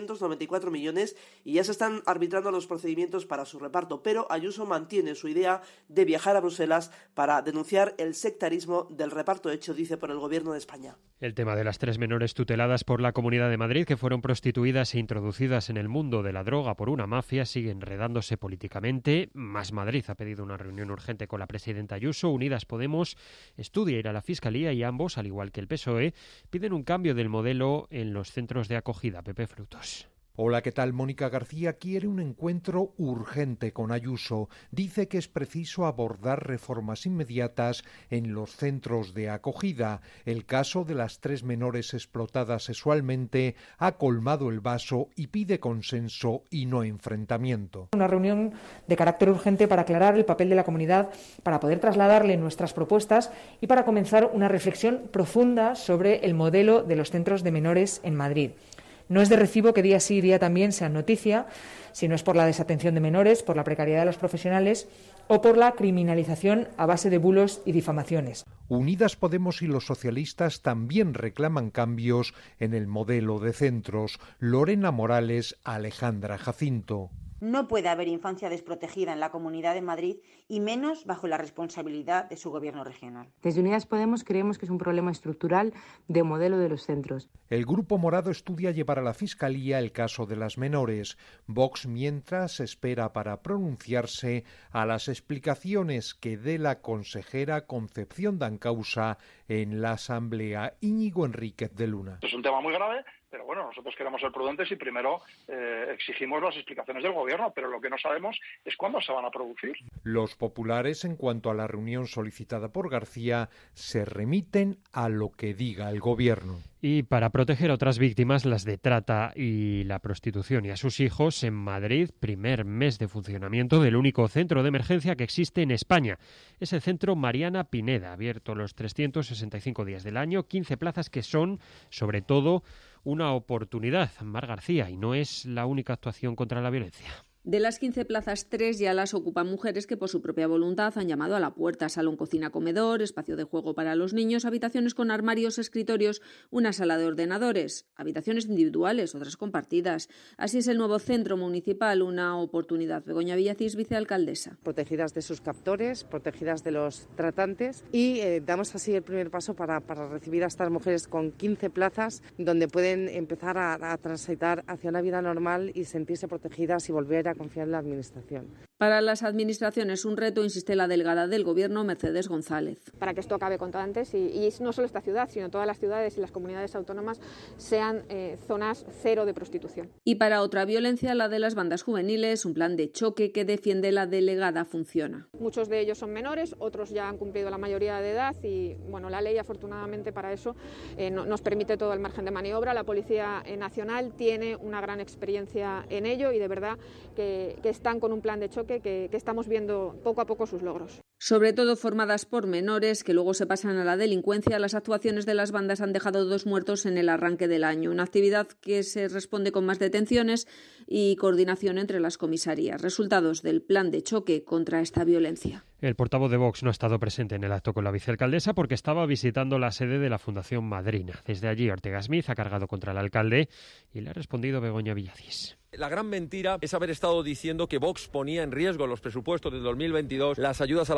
994 millones y ya se están arbitrando los procedimientos para su reparto, pero Ayuso mantiene su idea de viajar a Bruselas para denunciar el sectarismo del reparto hecho, dice, por el Gobierno de España. El tema de las 3 menores tuteladas por la Comunidad de Madrid, que fueron prostituidas e introducidas en el mundo de la droga por una mafia, sigue enredándose políticamente. Más Madrid ha pedido una reunión urgente con la presidenta Ayuso. Unidas Podemos estudia ir a la Fiscalía y ambos, al igual que el PSOE, piden un cambio del modelo en los centros de acogida. Pepe Frutos. Hola, ¿qué tal? Mónica García quiere un encuentro urgente con Ayuso. Dice que es preciso abordar reformas inmediatas en los centros de acogida. El caso de las 3 menores explotadas sexualmente ha colmado el vaso y pide consenso y no enfrentamiento. Una reunión de carácter urgente para aclarar el papel de la comunidad, para poder trasladarle nuestras propuestas y para comenzar una reflexión profunda sobre el modelo de los centros de menores en Madrid. No es de recibo que día sí y día también sean noticia, si no es por la desatención de menores, por la precariedad de los profesionales o por la criminalización a base de bulos y difamaciones. Unidas Podemos y los socialistas también reclaman cambios en el modelo de centros. Lorena Morales, Alejandra Jacinto. No puede haber infancia desprotegida en la Comunidad de Madrid y menos bajo la responsabilidad de su gobierno regional. Desde Unidas Podemos creemos que es un problema estructural de modelo de los centros. El Grupo Morado estudia llevar a la Fiscalía el caso de las menores. Vox, mientras, espera para pronunciarse a las explicaciones que dé la consejera Concepción Dancausa en la Asamblea. Íñigo Enríquez de Luna. Es un tema muy grave. Pero bueno, nosotros queremos ser prudentes y primero exigimos las explicaciones del Gobierno, pero lo que no sabemos es cuándo se van a producir. Los populares, en cuanto a la reunión solicitada por García, se remiten a lo que diga el Gobierno. Y para proteger a otras víctimas, las de trata y la prostitución, y a sus hijos, en Madrid, primer mes de funcionamiento del único centro de emergencia que existe en España. Es el centro Mariana Pineda, abierto los 365 días del año, 15 plazas que son, sobre todo, una oportunidad. Mar García, y no es la única actuación contra la violencia. De las 15 plazas, 3 ya las ocupan mujeres que por su propia voluntad han llamado a la puerta. Salón, cocina, comedor, espacio de juego para los niños, habitaciones con armarios, escritorios, una sala de ordenadores, habitaciones individuales, otras compartidas. Así es el nuevo centro municipal, una oportunidad. Begoña Villacís, vicealcaldesa. Protegidas de sus captores, protegidas de los tratantes y damos así el primer paso para recibir a estas mujeres con 15 plazas donde pueden empezar a transitar hacia una vida normal y sentirse protegidas y volver a confiar en la Administración. Para las administraciones un reto, insiste la delegada del Gobierno, Mercedes González. Para que esto acabe cuanto antes y no solo esta ciudad, sino todas las ciudades y las comunidades autónomas sean zonas cero de prostitución. Y para otra violencia, la de las bandas juveniles, un plan de choque que defiende la delegada funciona. Muchos de ellos son menores, otros ya han cumplido la mayoría de edad y bueno, la ley afortunadamente para eso nos permite todo el margen de maniobra. La Policía Nacional tiene una gran experiencia en ello y de verdad que están con un plan de choque que estamos viendo poco a poco sus logros. Sobre todo formadas por menores que luego se pasan a la delincuencia. Las actuaciones de las bandas han dejado 2 muertos en el arranque del año. Una actividad que se responde con más detenciones y coordinación entre las comisarías. Resultados del plan de choque contra esta violencia. El portavoz de Vox no ha estado presente en el acto con la vicealcaldesa porque estaba visitando la sede de la Fundación Madrina. Desde allí, Ortega Smith ha cargado contra el alcalde y le ha respondido Begoña Villacís. La gran mentira es haber estado diciendo que Vox ponía en riesgo los presupuestos del 2022, las ayudas a la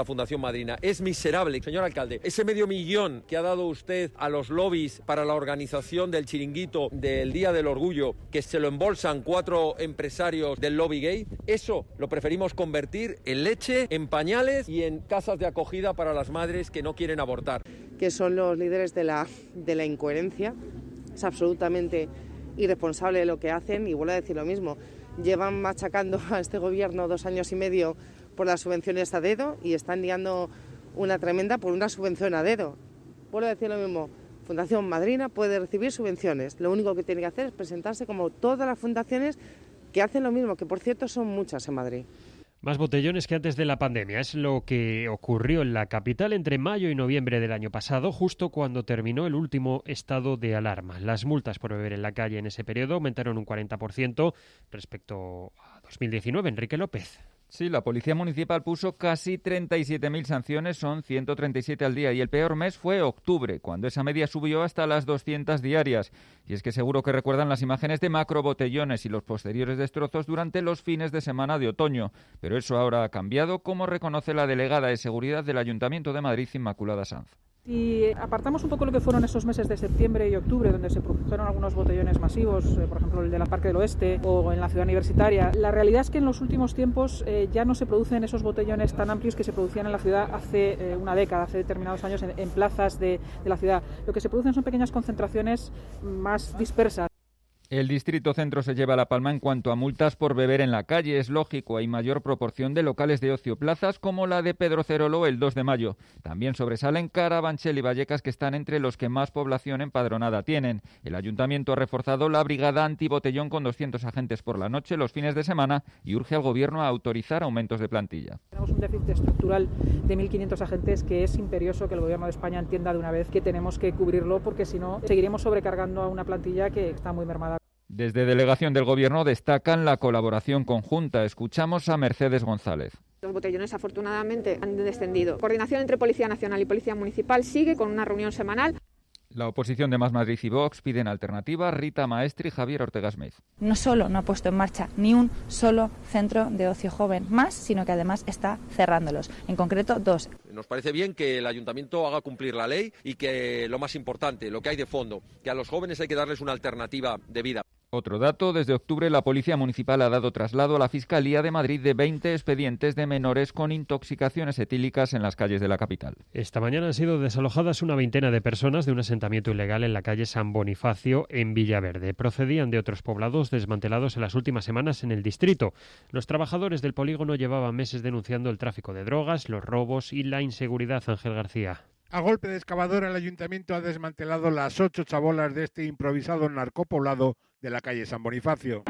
Fundación Madrina. Es miserable, señor alcalde. Ese $500,000 que ha dado usted a los lobbies para la organización del chiringuito del Día del Orgullo, que se lo embolsan 4 empresarios del lobby gay, eso lo preferimos convertir en leche, en pañales y en casas de acogida para las madres que no quieren abortar. Que son los líderes de la incoherencia. Es absolutamente irresponsable lo que hacen y vuelvo a decir lo mismo. Llevan machacando a este gobierno 2 años y medio por las subvenciones a dedo y están liando una tremenda por una subvención a dedo. Vuelvo a decir lo mismo. Fundación Madrina puede recibir subvenciones. Lo único que tiene que hacer es presentarse como todas las fundaciones que hacen lo mismo, que por cierto son muchas en Madrid. Más botellones que antes de la pandemia. Es lo que ocurrió en la capital entre mayo y noviembre del año pasado, justo cuando terminó el último estado de alarma. Las multas por beber en la calle en ese periodo aumentaron un 40% respecto a 2019. Enrique López. Sí, la Policía Municipal puso casi 37.000 sanciones, son 137 al día, y el peor mes fue octubre, cuando esa media subió hasta las 200 diarias. Y es que seguro que recuerdan las imágenes de macrobotellones y los posteriores destrozos durante los fines de semana de otoño. Pero eso ahora ha cambiado, como reconoce la delegada de Seguridad del Ayuntamiento de Madrid, Inmaculada Sanz. Si apartamos un poco lo que fueron esos meses de septiembre y octubre, donde se produjeron algunos botellones masivos, por ejemplo el de la Parque del Oeste o en la Ciudad Universitaria, la realidad es que en los últimos tiempos ya no se producen esos botellones tan amplios que se producían en la ciudad hace una década, hace determinados años en plazas de la ciudad. Lo que se producen son pequeñas concentraciones más dispersas. El Distrito Centro se lleva la palma en cuanto a multas por beber en la calle. Es lógico, hay mayor proporción de locales de ocio, plazas como la de Pedro Cerolo el 2 de mayo. También sobresalen Carabanchel y Vallecas, que están entre los que más población empadronada tienen. El Ayuntamiento ha reforzado la brigada antibotellón con 200 agentes por la noche los fines de semana y urge al Gobierno a autorizar aumentos de plantilla. Tenemos un déficit estructural de 1.500 agentes que es imperioso que el Gobierno de España entienda de una vez que tenemos que cubrirlo, porque si no seguiremos sobrecargando a una plantilla que está muy mermada. Desde Delegación del Gobierno destacan la colaboración conjunta. Escuchamos a Mercedes González. Los botellones afortunadamente han descendido. Coordinación entre Policía Nacional y Policía Municipal sigue con una reunión semanal. La oposición de Más Madrid y Vox piden alternativa. Rita Maestri y Javier Ortega Smith. No solo no ha puesto en marcha ni un solo centro de ocio joven más, sino que además está cerrándolos. En concreto, 2. Nos parece bien que el Ayuntamiento haga cumplir la ley y que, lo más importante, lo que hay de fondo, que a los jóvenes hay que darles una alternativa de vida. Otro dato, desde octubre la Policía Municipal ha dado traslado a la Fiscalía de Madrid de 20 expedientes de menores con intoxicaciones etílicas en las calles de la capital. Esta mañana han sido desalojadas una veintena de personas de un asentamiento ilegal en la calle San Bonifacio, en Villaverde. Procedían de otros poblados desmantelados en las últimas semanas en el distrito. Los trabajadores del polígono llevaban meses denunciando el tráfico de drogas, los robos y la inseguridad. Ángel García. A golpe de excavadora, el Ayuntamiento ha desmantelado las 8 chabolas de este improvisado narcopoblado de la calle San Bonifacio.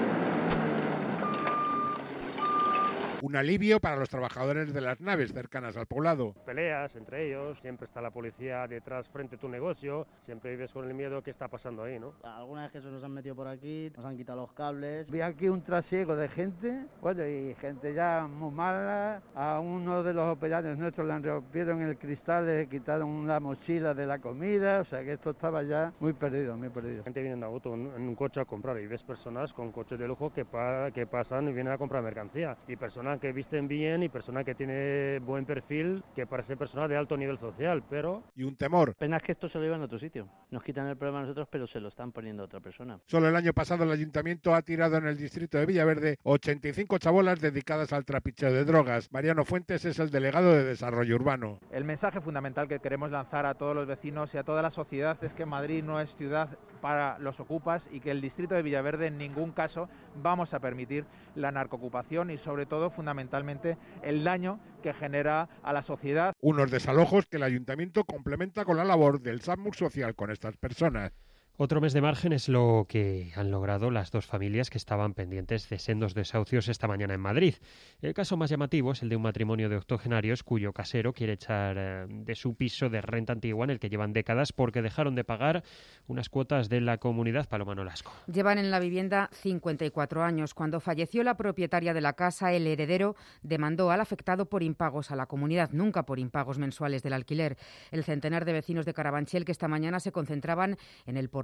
Un alivio para los trabajadores de las naves cercanas al poblado. Peleas entre ellos, siempre está la policía detrás frente a tu negocio, siempre vives con el miedo que está pasando ahí, ¿no? Alguna vez que se nos han metido por aquí, nos han quitado los cables. Vi aquí un trasiego de gente, bueno, y gente ya muy mala. A uno de los operarios nuestros le rompieron el cristal, le quitaron la mochila de la comida, o sea que esto estaba ya muy perdido, muy perdido. Gente viene en auto, en un coche a comprar, y ves personas con coches de lujo que pasan y vienen a comprar mercancía, y personas que visten bien y persona que tiene buen perfil, que parece persona de alto nivel social, pero... Y un temor. Pena es que esto se lo llevan a otro sitio. Nos quitan el problema a nosotros, pero se lo están poniendo a otra persona. Solo el año pasado el Ayuntamiento ha tirado en el distrito de Villaverde 85 chabolas dedicadas al trapicheo de drogas. Mariano Fuentes es el delegado de Desarrollo Urbano. El mensaje fundamental que queremos lanzar a todos los vecinos y a toda la sociedad es que Madrid no es ciudad para los ocupas y que el distrito de Villaverde en ningún caso vamos a permitir la narcoocupación y sobre todo fundamentalmente el daño que genera a la sociedad. Unos desalojos que el Ayuntamiento complementa con la labor del SAMUR social con estas personas. Otro mes de margen es lo que han logrado las dos familias que estaban pendientes de sendos desahucios esta mañana en Madrid. El caso más llamativo es el de un matrimonio de octogenarios cuyo casero quiere echar de su piso de renta antigua en el que llevan décadas porque dejaron de pagar unas cuotas de la comunidad. Paloma Nolasco. Llevan en la vivienda 54 años. Cuando falleció la propietaria de la casa, el heredero demandó al afectado por impagos a la comunidad, nunca por impagos mensuales del alquiler. El centenar de vecinos de Carabanchel que esta mañana se concentraban en el portal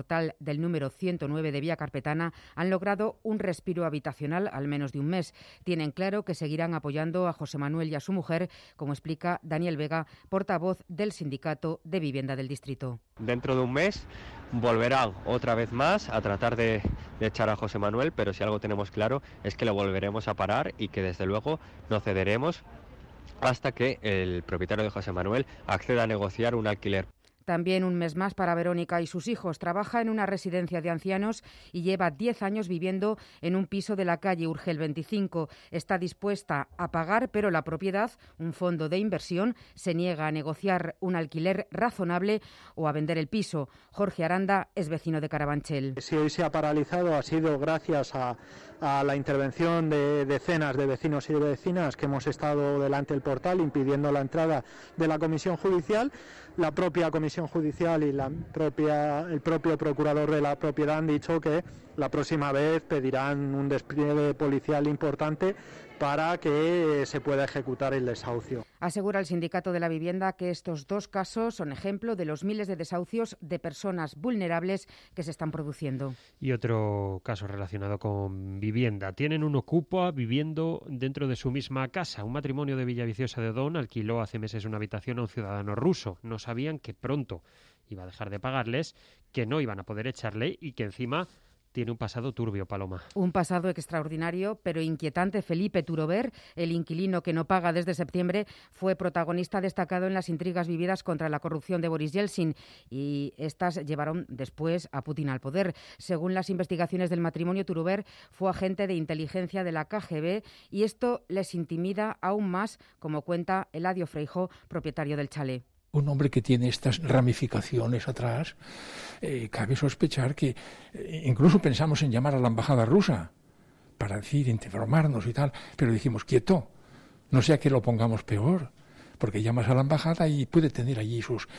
portal del número 109 de Vía Carpetana han logrado un respiro habitacional al menos de un mes. Tienen claro que seguirán apoyando a José Manuel y a su mujer, como explica Daniel Vega, portavoz del Sindicato de Vivienda del Distrito. Dentro de un mes volverán otra vez más a tratar de echar a José Manuel, pero si algo tenemos claro es que lo volveremos a parar y que desde luego no cederemos hasta que el propietario de José Manuel acceda a negociar un alquiler. También un mes más para Verónica y sus hijos. Trabaja en una residencia de ancianos y lleva 10 años viviendo en un piso de la calle Urgel 25. Está dispuesta a pagar, pero la propiedad, un fondo de inversión, se niega a negociar un alquiler razonable o a vender el piso. Jorge Aranda es vecino de Carabanchel. Si hoy se ha paralizado ha sido gracias a la intervención de decenas de vecinos y de vecinas que hemos estado delante del portal impidiendo la entrada de la comisión judicial. La propia comisión judicial y el propio procurador de la propiedad han dicho que la próxima vez pedirán un despliegue policial importante para que se pueda ejecutar el desahucio. Asegura el Sindicato de la Vivienda que estos dos casos son ejemplo de los miles de desahucios de personas vulnerables que se están produciendo. Y otro caso relacionado con vivienda. Tienen un ocupa viviendo dentro de su misma casa. Un matrimonio de Villaviciosa de Odón alquiló hace meses una habitación a un ciudadano ruso. No sabían que pronto iba a dejar de pagarles, que no iban a poder echarle y que encima tiene un pasado turbio, Paloma. Un pasado extraordinario, pero inquietante. Felipe Turover, el inquilino que no paga desde septiembre, fue protagonista destacado en las intrigas vividas contra la corrupción de Boris Yeltsin y estas llevaron después a Putin al poder. Según las investigaciones del matrimonio, Turover fue agente de inteligencia de la KGB y esto les intimida aún más, como cuenta Eladio Freijóo, propietario del chalet. Un hombre que tiene estas ramificaciones atrás, cabe sospechar que incluso pensamos en llamar a la embajada rusa para decir, informarnos y tal, pero dijimos, quieto, no sea que lo pongamos peor, porque llamas a la embajada y puede tener allí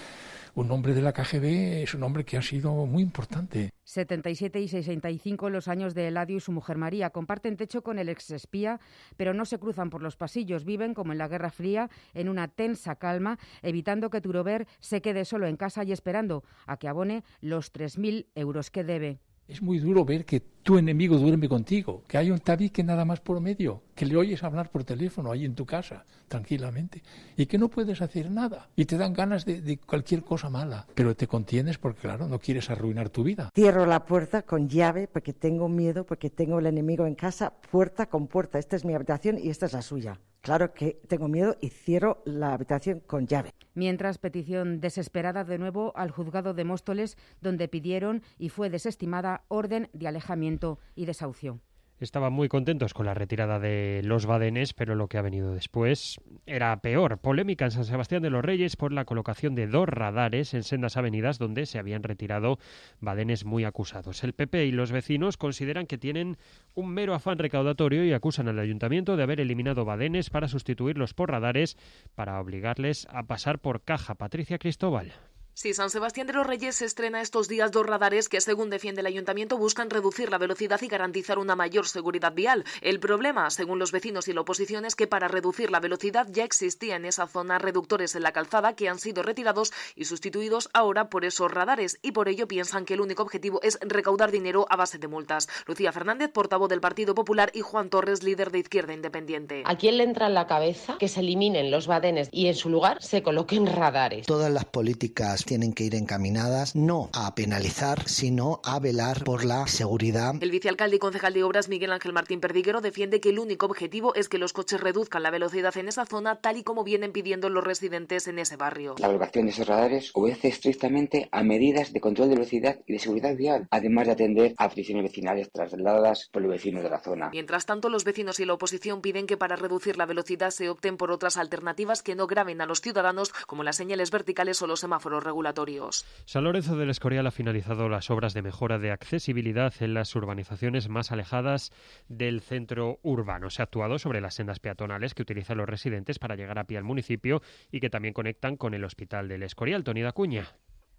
un hombre de la KGB, es un hombre que ha sido muy importante. 77 y 65 los años de Eladio y su mujer María. Comparten techo con el exespía, pero no se cruzan por los pasillos. Viven, como en la Guerra Fría, en una tensa calma, evitando que Turover se quede solo en casa y esperando a que abone los 3.000 euros que debe. Es muy duro ver que tu enemigo duerme contigo, que hay un tabique nada más por medio, que le oyes hablar por teléfono ahí en tu casa, tranquilamente, y que no puedes hacer nada. Y te dan ganas de cualquier cosa mala, pero te contienes porque, claro, no quieres arruinar tu vida. Cierro la puerta con llave porque tengo miedo, porque tengo el enemigo en casa, puerta con puerta. Esta es mi habitación y esta es la suya. Claro que tengo miedo y cierro la habitación con llave. Mientras, petición desesperada de nuevo al juzgado de Móstoles, donde pidieron y fue desestimada orden de alejamiento y desahucio. Estaban muy contentos con la retirada de los badenes, pero lo que ha venido después era peor. Polémica en San Sebastián de los Reyes por la colocación de 2 radares en sendas avenidas donde se habían retirado badenes muy acusados. El PP y los vecinos consideran que tienen un mero afán recaudatorio y acusan al ayuntamiento de haber eliminado badenes para sustituirlos por radares para obligarles a pasar por caja. Patricia Cristóbal. Sí, San Sebastián de los Reyes estrena estos días 2 radares que, según defiende el ayuntamiento, buscan reducir la velocidad y garantizar una mayor seguridad vial. El problema, según los vecinos y la oposición, es que para reducir la velocidad ya existía en esa zona reductores en la calzada que han sido retirados y sustituidos ahora por esos radares y por ello piensan que el único objetivo es recaudar dinero a base de multas. Lucía Fernández, portavoz del Partido Popular, y Juan Torres, líder de Izquierda Independiente. ¿A quién le entra en la cabeza que se eliminen los badenes y en su lugar se coloquen radares? Todas las políticas tienen que ir encaminadas no a penalizar, sino a velar por la seguridad. El vicealcalde y concejal de Obras, Miguel Ángel Martín Perdiguero, defiende que el único objetivo es que los coches reduzcan la velocidad en esa zona, tal y como vienen pidiendo los residentes en ese barrio. La colocación de esos radares obedece estrictamente a medidas de control de velocidad y de seguridad vial, además de atender a peticiones vecinales trasladadas por los vecinos de la zona. Mientras tanto, los vecinos y la oposición piden que para reducir la velocidad se opten por otras alternativas que no graven a los ciudadanos, como las señales verticales o los semáforos regulatorios. San Lorenzo del Escorial ha finalizado las obras de mejora de accesibilidad en las urbanizaciones más alejadas del centro urbano. Se ha actuado sobre las sendas peatonales que utilizan los residentes para llegar a pie al municipio y que también conectan con el Hospital del Escorial. Tony Dacuña.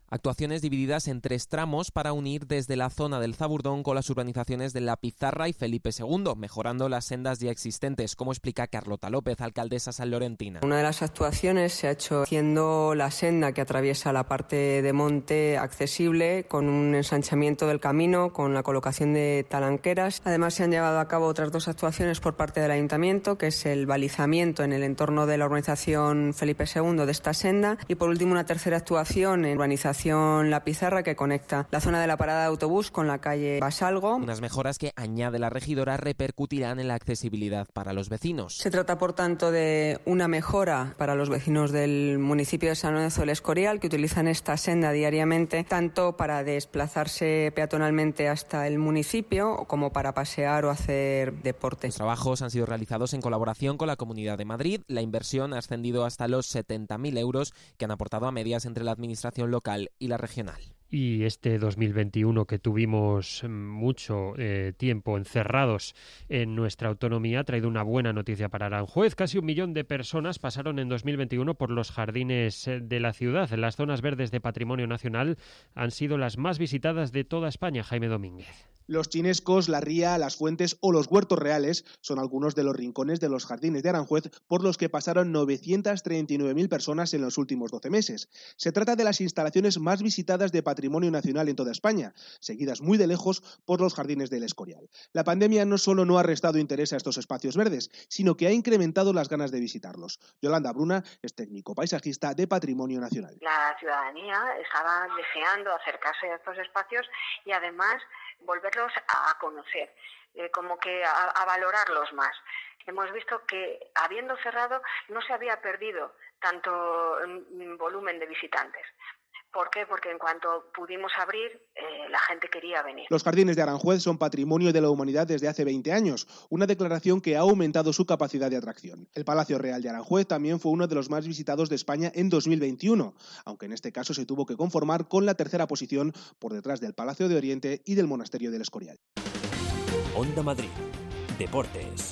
Actuaciones divididas en 3 tramos para unir desde la zona del Zaburdón con las urbanizaciones de La Pizarra y Felipe II, mejorando las sendas ya existentes, como explica Carlota López, alcaldesa sanlorentina. Una de las actuaciones se ha hecho haciendo la senda que atraviesa la parte de monte accesible, con un ensanchamiento del camino, con la colocación de talanqueras. Además se han llevado a cabo otras 2 actuaciones por parte del Ayuntamiento, que es el balizamiento en el entorno de la urbanización Felipe II de esta senda, y por último una tercera actuación en urbanización La Pizarra, que conecta la zona de la parada de autobús con la calle Basalgo. Unas mejoras que, añade la regidora, repercutirán en la accesibilidad para los vecinos. Se trata, por tanto, de una mejora para los vecinos del municipio de San Lorenzo del Escorial, que utilizan esta senda diariamente, tanto para desplazarse peatonalmente hasta el municipio como para pasear o hacer deporte. Los trabajos han sido realizados en colaboración con la Comunidad de Madrid. La inversión ha ascendido hasta los 70.000 euros que han aportado a medias entre la administración local y la regional. Y este 2021 que tuvimos mucho tiempo encerrados en nuestra autonomía ha traído una buena noticia para Aranjuez. Casi 1 millón de personas pasaron en 2021 por los jardines de la ciudad. Las zonas verdes de Patrimonio Nacional han sido las más visitadas de toda España. Jaime Domínguez. Los chinescos, la ría, las fuentes o los huertos reales son algunos de los rincones de los jardines de Aranjuez por los que pasaron 939.000 personas en los últimos 12 meses. Se trata de las instalaciones más visitadas de Patrimonio Nacional en toda España, seguidas muy de lejos por los jardines del Escorial. La pandemia no solo no ha restado interés a estos espacios verdes, sino que ha incrementado las ganas de visitarlos. Yolanda Bruna es técnico paisajista de Patrimonio Nacional. La ciudadanía estaba deseando acercarse a estos espacios y además volverlos a conocer, como que a valorarlos más. Hemos visto que, habiendo cerrado, no se había perdido tanto volumen de visitantes. ¿Por qué? Porque en cuanto pudimos abrir, la gente quería venir. Los jardines de Aranjuez son patrimonio de la humanidad desde hace 20 años, una declaración que ha aumentado su capacidad de atracción. El Palacio Real de Aranjuez también fue uno de los más visitados de España en 2021, aunque en este caso se tuvo que conformar con la tercera posición por detrás del Palacio de Oriente y del Monasterio del Escorial. Onda Madrid. Deportes.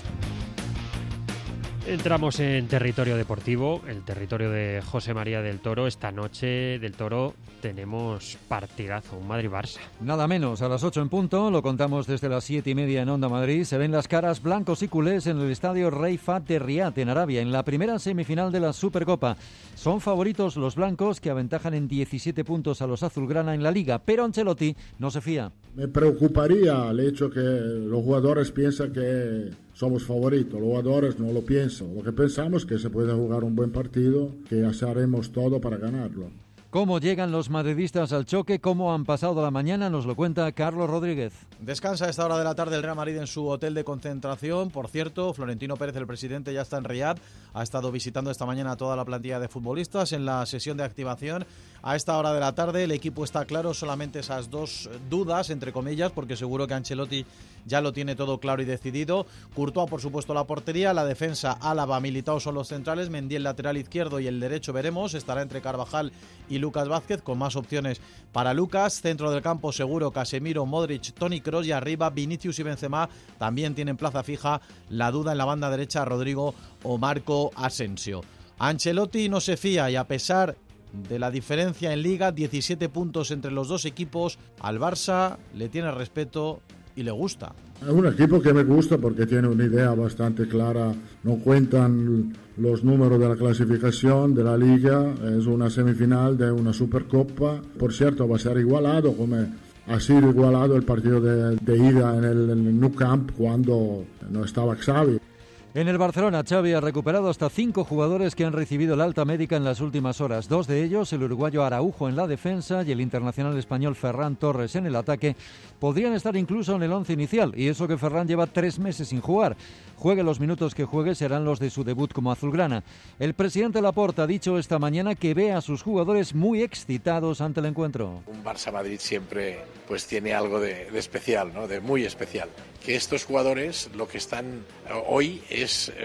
Entramos en territorio deportivo, el territorio de José María del Toro. Esta noche del Toro tenemos partidazo, un Madrid-Barça. Nada menos, a las 8 en punto, lo contamos desde las 7:30 en Onda Madrid. Se ven las caras blancos y culés en el estadio Rey Fahd de Riad, en Arabia, en la primera semifinal de la Supercopa. Son favoritos los blancos, que aventajan en 17 puntos a los azulgrana en la Liga, pero Ancelotti no se fía. Me preocuparía el hecho que los jugadores piensan que somos favoritos. Los jugadores no lo piensan. Lo que pensamos es que se puede jugar un buen partido, que haremos todo para ganarlo. ¿Cómo llegan los madridistas al choque? ¿Cómo han pasado la mañana? Nos lo cuenta Carlos Rodríguez. Descansa a esta hora de la tarde el Real Madrid en su hotel de concentración. Por cierto, Florentino Pérez, el presidente, ya está en Riad. Ha estado visitando esta mañana a toda la plantilla de futbolistas en la sesión de activación. A esta hora de la tarde el equipo está claro, solamente esas 2 dudas, entre comillas, porque seguro que Ancelotti ya lo tiene todo claro y decidido. Courtois, por supuesto, la portería, la defensa, Álava, Militao son los centrales, Mendy el lateral izquierdo y el derecho veremos, estará entre Carvajal y Lucas Vázquez, con más opciones para Lucas. Centro del campo seguro Casemiro, Modric, Toni Kroos, y arriba Vinicius y Benzema también tienen plaza fija. La duda en la banda derecha, Rodrigo o Marco Asensio. Ancelotti no se fía y, a pesar de la diferencia en Liga, 17 puntos entre los dos equipos, al Barça le tiene respeto y le gusta. Es un equipo que me gusta porque tiene una idea bastante clara, no cuentan los números de la clasificación de la Liga, es una semifinal de una Supercopa. Por cierto, va a ser igualado, como ha sido igualado el partido de ida en el Nou Camp cuando no estaba Xavi. En el Barcelona, Xavi ha recuperado hasta 5 jugadores que han recibido la alta médica en las últimas horas. 2 de ellos, el uruguayo Araujo en la defensa y el internacional español Ferran Torres en el ataque, podrían estar incluso en el 11 inicial, y eso que Ferran lleva 3 meses sin jugar. Juegue los minutos que juegue, serán los de su debut como azulgrana. El presidente Laporta ha dicho esta mañana que ve a sus jugadores muy excitados ante el encuentro. Un Barça-Madrid siempre pues tiene algo de especial, ¿no? De muy especial. Que estos jugadores lo que están hoy es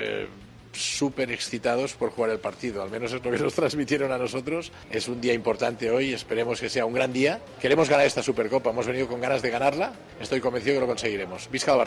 súper excitados por jugar el partido, al menos es lo que nos transmitieron a nosotros. Es un día importante hoy, esperemos que sea un gran día. Queremos ganar esta Supercopa, hemos venido con ganas de ganarla, estoy convencido que lo conseguiremos. Visca el Barça.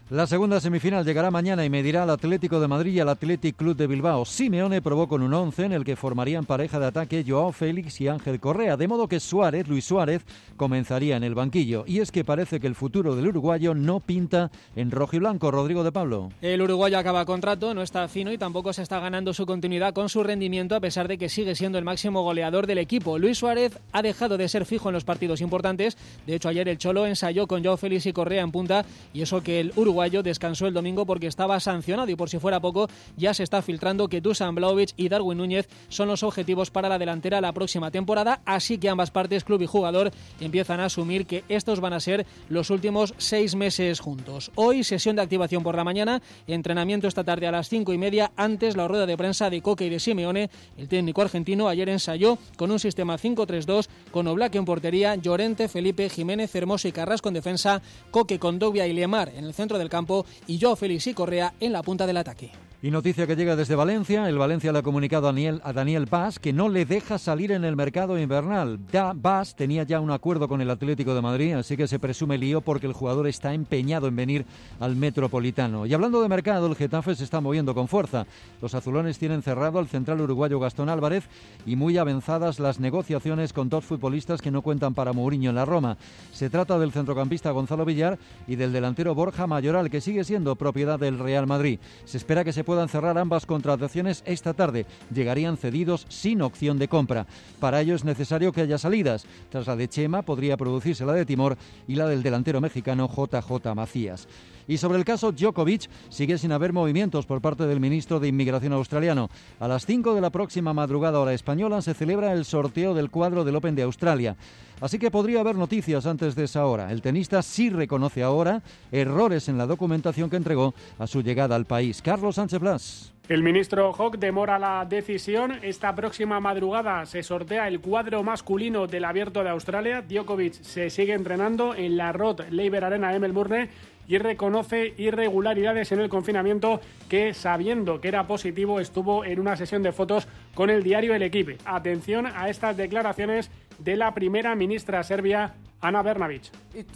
La segunda semifinal llegará mañana y medirá al Atlético de Madrid y al Athletic Club de Bilbao. Simeone probó con un 11 en el que formarían pareja de ataque Joao Félix y Ángel Correa, de modo que Luis Suárez, comenzaría en el banquillo. Y es que parece que el futuro del uruguayo no pinta en rojo y blanco. Rodrigo de Pablo. El uruguayo acaba contrato, no está fino y tampoco se está ganando su continuidad con su rendimiento, a pesar de que sigue siendo el máximo goleador del equipo. Luis Suárez ha dejado de ser fijo en los partidos importantes. De hecho, ayer el Cholo ensayó con Joao Félix y Correa en punta, y eso que el uruguayo descansó el domingo porque estaba sancionado, y por si fuera poco ya se está filtrando que Dusan Vlahovic y Darwin Núñez son los objetivos para la delantera la próxima temporada, así que ambas partes, club y jugador, empiezan a asumir que estos van a ser los últimos 6 meses juntos. Hoy sesión de activación por la mañana, entrenamiento esta tarde a las 5:30, antes la rueda de prensa de Coque y de Simeone. El técnico argentino ayer ensayó con un sistema 5-3-2 con Oblak en portería, Llorente, Felipe, Jiménez, Hermoso y Carrasco en defensa, Coque con Dogbia y Lemar en el centro del campo y Joao Félix y Correa en la punta del ataque. Y noticia que llega desde Valencia. El Valencia le ha comunicado a Daniel Bas que no le deja salir en el mercado invernal. Bas tenía ya un acuerdo con el Atlético de Madrid, así que se presume lío porque el jugador está empeñado en venir al Metropolitano. Y hablando de mercado, el Getafe se está moviendo con fuerza. Los azulones tienen cerrado al central uruguayo Gastón Álvarez y muy avanzadas las negociaciones con 2 futbolistas que no cuentan para Mourinho en la Roma. Se trata del centrocampista Gonzalo Villar y del delantero Borja Mayoral, que sigue siendo propiedad del Real Madrid. Se espera que se puedan cerrar ambas contrataciones esta tarde. Llegarían cedidos sin opción de compra. Para ello es necesario que haya salidas. Tras la de Chema podría producirse la de Timor y la del delantero mexicano JJ Macías. Y sobre el caso Djokovic, sigue sin haber movimientos por parte del ministro de Inmigración australiano. A las 5 de la próxima madrugada hora española se celebra el sorteo del cuadro del Open de Australia. Así que podría haber noticias antes de esa hora. El tenista sí reconoce ahora errores en la documentación que entregó a su llegada al país. Carlos Sánchez Blas. El ministro Hock demora la decisión. Esta próxima madrugada se sortea el cuadro masculino del Abierto de Australia. Djokovic se sigue entrenando en la Rod Laver Arena en Melbourne y reconoce irregularidades en el confinamiento que, sabiendo que era positivo, estuvo en una sesión de fotos con el diario El Equipe. Atención a estas declaraciones de la primera ministra serbia, Ana Brnabić.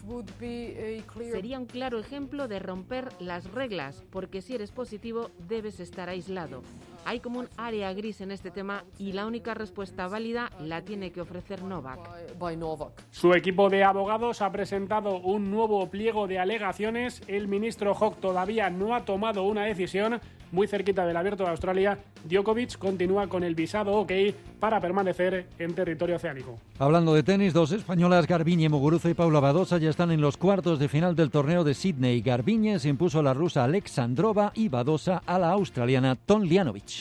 Sería un claro ejemplo de romper las reglas, porque si eres positivo debes estar aislado. Hay como un área gris en este tema y la única respuesta válida la tiene que ofrecer Novak. Su equipo de abogados ha presentado un nuevo pliego de alegaciones. El ministro Hock todavía no ha tomado una decisión. Muy cerquita del Abierto de Australia, Djokovic continúa con el visado OK para permanecer en territorio oceánico. Hablando de tenis, 2 españolas, Garbiñe Muguruza y Paula Badosa, ya están en los cuartos de final del torneo de Sydney. Garbiñe se impuso a la rusa Alexandrova y Badosa a la australiana Tomljanovic.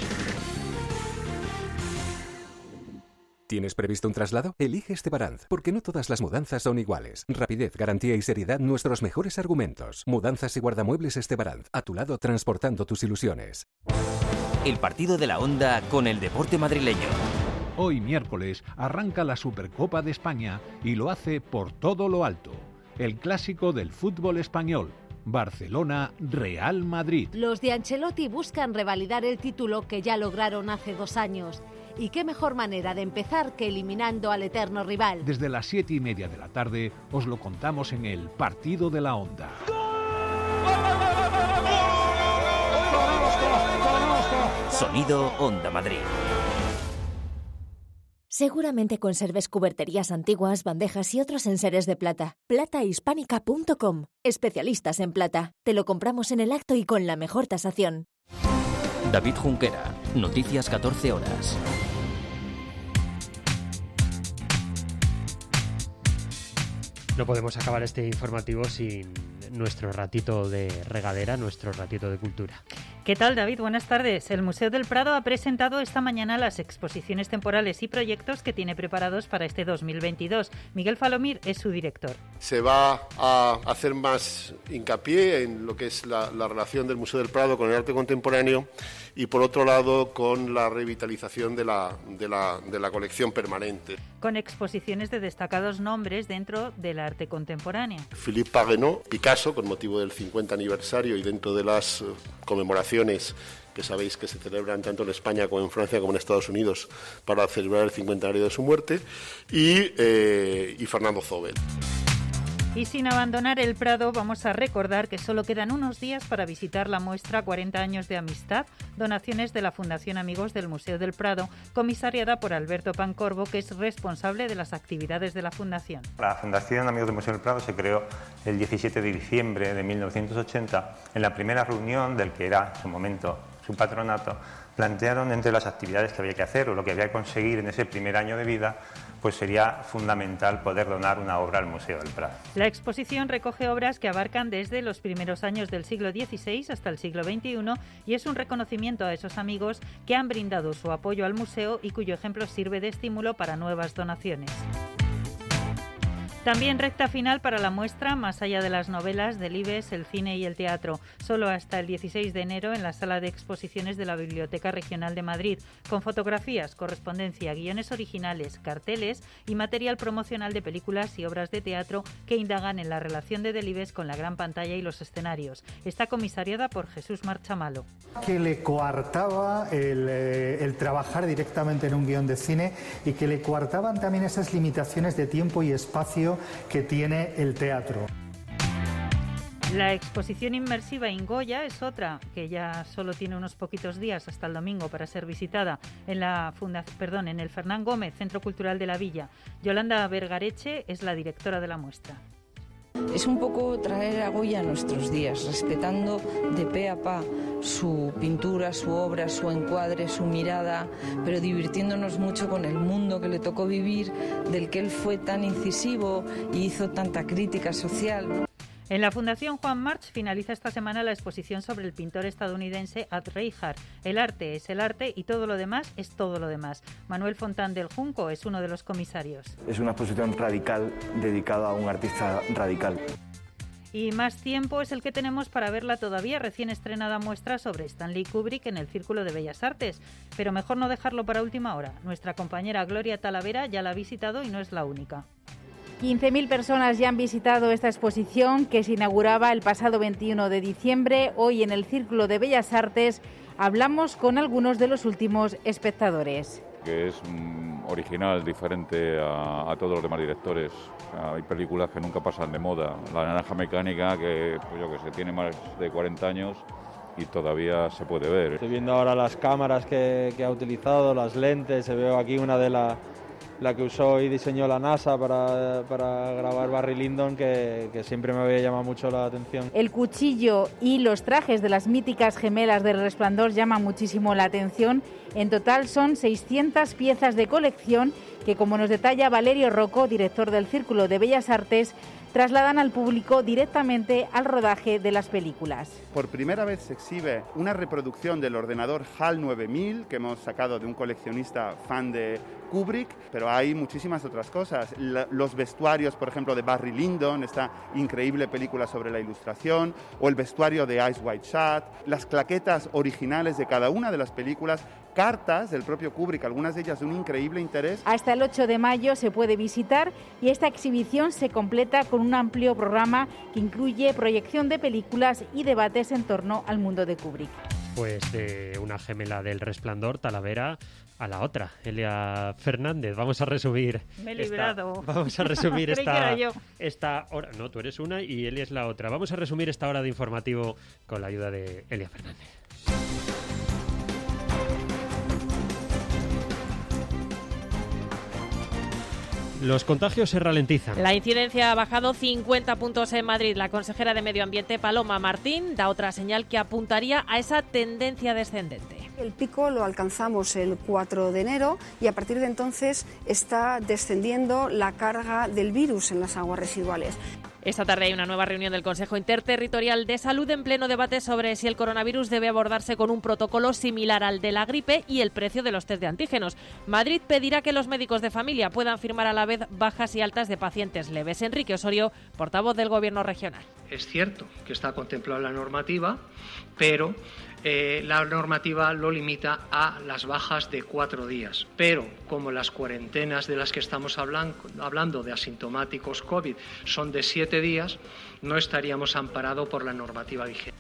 ¿Tienes previsto un traslado? Elige Estebaranz, porque no todas las mudanzas son iguales. Rapidez, garantía y seriedad, nuestros mejores argumentos. Mudanzas y guardamuebles Estebaranz, a tu lado transportando tus ilusiones. El partido de la Onda con el deporte madrileño. Hoy miércoles arranca la Supercopa de España y lo hace por todo lo alto. El clásico del fútbol español. Barcelona-Real Madrid. Los de Ancelotti buscan revalidar el título que ya lograron hace 2 años. Y qué mejor manera de empezar que eliminando al eterno rival. Desde las 7:30 de la tarde os lo contamos en el Partido de la Onda. Sonido Onda Madrid. Seguramente conserves cuberterías antiguas, bandejas y otros enseres de plata. Platahispánica.com. Especialistas en plata. Te lo compramos en el acto y con la mejor tasación. David Junquera, Noticias 14 horas. No podemos acabar este informativo sin nuestro ratito de regadera, nuestro ratito de cultura. ¿Qué tal, David? Buenas tardes. El Museo del Prado ha presentado esta mañana las exposiciones temporales y proyectos que tiene preparados para este 2022. Miguel Falomir es su director. Se va a hacer más hincapié en lo que es la relación del Museo del Prado con el arte contemporáneo y, por otro lado, con la revitalización de la colección permanente. Con exposiciones de destacados nombres dentro del arte contemporáneo. Philippe Parrenot, Picasso, con motivo del 50 aniversario y dentro de las conmemoraciones que sabéis que se celebran tanto en España como en Francia como en Estados Unidos para celebrar el 50 aniversario de su muerte, y Fernando Zobel. Y sin abandonar el Prado, vamos a recordar que solo quedan unos días para visitar la muestra 40 años de amistad, donaciones de la Fundación Amigos del Museo del Prado, comisariada por Alberto Pancorbo, que es responsable de las actividades de la Fundación. La Fundación Amigos del Museo del Prado se creó el 17 de diciembre de 1980. En la primera reunión del que era en su momento su patronato, plantearon entre las actividades que había que hacer o lo que había que conseguir en ese primer año de vida, pues sería fundamental poder donar una obra al Museo del Prado. La exposición recoge obras que abarcan desde los primeros años del siglo XVI hasta el siglo XXI y es un reconocimiento a esos amigos que han brindado su apoyo al museo y cuyo ejemplo sirve de estímulo para nuevas donaciones. También recta final para la muestra Más allá de las novelas, del IBES, el cine y el teatro, solo hasta el 16 de enero en la sala de exposiciones de la Biblioteca Regional de Madrid, con fotografías, correspondencia, guiones originales, carteles y material promocional de películas y obras de teatro que indagan en la relación de Delibes con la gran pantalla y los escenarios. Está comisariada por Jesús Marchamalo. Que le coartaba el trabajar directamente en un guión de cine y que le coartaban también esas limitaciones de tiempo y espacio que tiene el teatro. La exposición inmersiva Ingoya es otra que ya solo tiene unos poquitos días hasta el domingo para ser visitada en el Fernán Gómez, Centro Cultural de la Villa. Yolanda Vergareche es la directora de la muestra. Es un poco traer a Goya a nuestros días, respetando de pe a pa su pintura, su obra, su encuadre, su mirada, pero divirtiéndonos mucho con el mundo que le tocó vivir, del que él fue tan incisivo y hizo tanta crítica social, ¿no? En la Fundación Juan March finaliza esta semana la exposición sobre el pintor estadounidense Ad Reinhardt. El arte es el arte y todo lo demás es todo lo demás. Manuel Fontán del Junco es uno de los comisarios. Es una exposición radical dedicada a un artista radical. Y más tiempo es el que tenemos para ver la todavía recién estrenada muestra sobre Stanley Kubrick en el Círculo de Bellas Artes. Pero mejor no dejarlo para última hora. Nuestra compañera Gloria Talavera ya la ha visitado y no es la única. 15.000 personas ya han visitado esta exposición que se inauguraba el pasado 21 de diciembre. Hoy en el Círculo de Bellas Artes hablamos con algunos de los últimos espectadores. Que es original, diferente a todos los demás directores. Hay películas que nunca pasan de moda. La Naranja Mecánica, que pues yo que sé, tiene más de 40 años y todavía se puede ver. Estoy viendo ahora las cámaras que ha utilizado, las lentes. Se veo aquí una de la que usó y diseñó la NASA para grabar Barry Lyndon, que siempre me había llamado mucho la atención. El cuchillo y los trajes de las míticas gemelas del Resplandor llaman muchísimo la atención. En total son 600 piezas de colección que, como nos detalla Valerio Rocco, director del Círculo de Bellas Artes, trasladan al público directamente al rodaje de las películas. Por primera vez se exhibe una reproducción del ordenador HAL 9000 que hemos sacado de un coleccionista fan de Kubrick, pero hay muchísimas otras cosas. Los vestuarios, por ejemplo, de Barry Lyndon, esta increíble película sobre la ilustración, o el vestuario de Eyes Wide Shut, las claquetas originales de cada una de las películas, cartas del propio Kubrick, algunas de ellas de un increíble interés. Hasta el 8 de mayo se puede visitar y esta exhibición se completa con un amplio programa que incluye proyección de películas y debates en torno al mundo de Kubrick. Pues de una gemela del Resplandor, Talavera, a la otra, Elia Fernández. Vamos a resumir. Me he librado. Vamos a resumir esta hora. No, tú eres una y Elia es la otra. Vamos a resumir esta hora de informativo con la ayuda de Elia Fernández. Los contagios se ralentizan. La incidencia ha bajado 50 puntos en Madrid. La consejera de Medio Ambiente, Paloma Martín, da otra señal que apuntaría a esa tendencia descendente. El pico lo alcanzamos el 4 de enero y a partir de entonces está descendiendo la carga del virus en las aguas residuales. Esta tarde hay una nueva reunión del Consejo Interterritorial de Salud en pleno debate sobre si el coronavirus debe abordarse con un protocolo similar al de la gripe y el precio de los test de antígenos. Madrid pedirá que los médicos de familia puedan firmar a la vez bajas y altas de pacientes leves. Enrique Osorio, portavoz del Gobierno regional. Es cierto que está contemplada la normativa, pero la normativa lo limita a las bajas de 4 días. Pero como las cuarentenas de las que estamos hablando de asintomáticos COVID son de 7 días, no estaríamos amparados por la normativa vigente.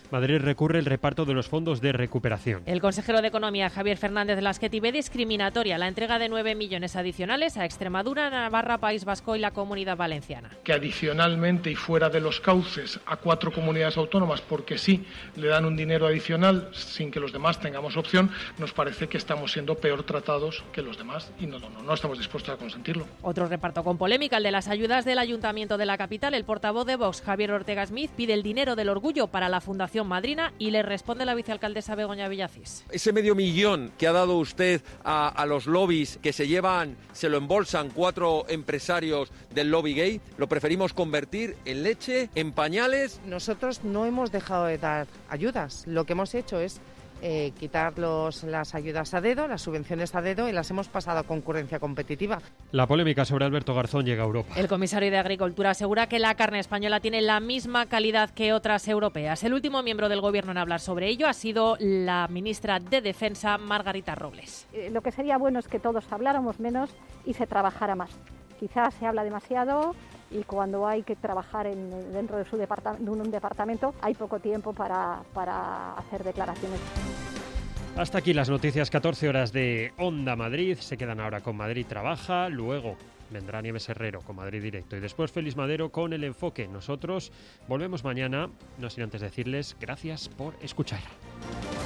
Madrid recurre el reparto de los fondos de recuperación. El consejero de Economía, Javier Fernández Lasqueti, ve discriminatoria la entrega de 9 millones adicionales a Extremadura, Navarra, País Vasco y la Comunidad Valenciana. Que adicionalmente y fuera de los cauces a 4 comunidades autónomas, porque sí, le dan un dinero adicional sin que los demás tengamos opción, nos parece que estamos siendo peor tratados que los demás y no estamos dispuestos a consentirlo. Otro reparto con polémica, el de las ayudas del Ayuntamiento de la capital. El portavoz de Vox, Javier Ortega Smith, pide el dinero del orgullo para la Fundación Madrina y le responde la vicealcaldesa Begoña Villacís. Ese medio millón que ha dado usted a los lobbies que se lo embolsan 4 empresarios del lobby gay, lo preferimos convertir en leche, en pañales. Nosotros no hemos dejado de dar ayudas, lo que hemos hecho es quitar las ayudas a dedo, las subvenciones a dedo y las hemos pasado a concurrencia competitiva. La polémica sobre Alberto Garzón llega a Europa. El comisario de Agricultura asegura que la carne española tiene la misma calidad que otras europeas. El último miembro del Gobierno en hablar sobre ello ha sido la ministra de Defensa, Margarita Robles. Lo que sería bueno es que todos habláramos menos y se trabajara más. Quizás se habla demasiado y cuando hay que trabajar dentro de un departamento hay poco tiempo para hacer declaraciones. Hasta aquí las noticias, 14 horas de Onda Madrid. Se quedan ahora con Madrid Trabaja, luego vendrá Nieves Herrero con Madrid Directo y después Félix Madero con El Enfoque. Nosotros volvemos mañana, no sin antes decirles gracias por escuchar.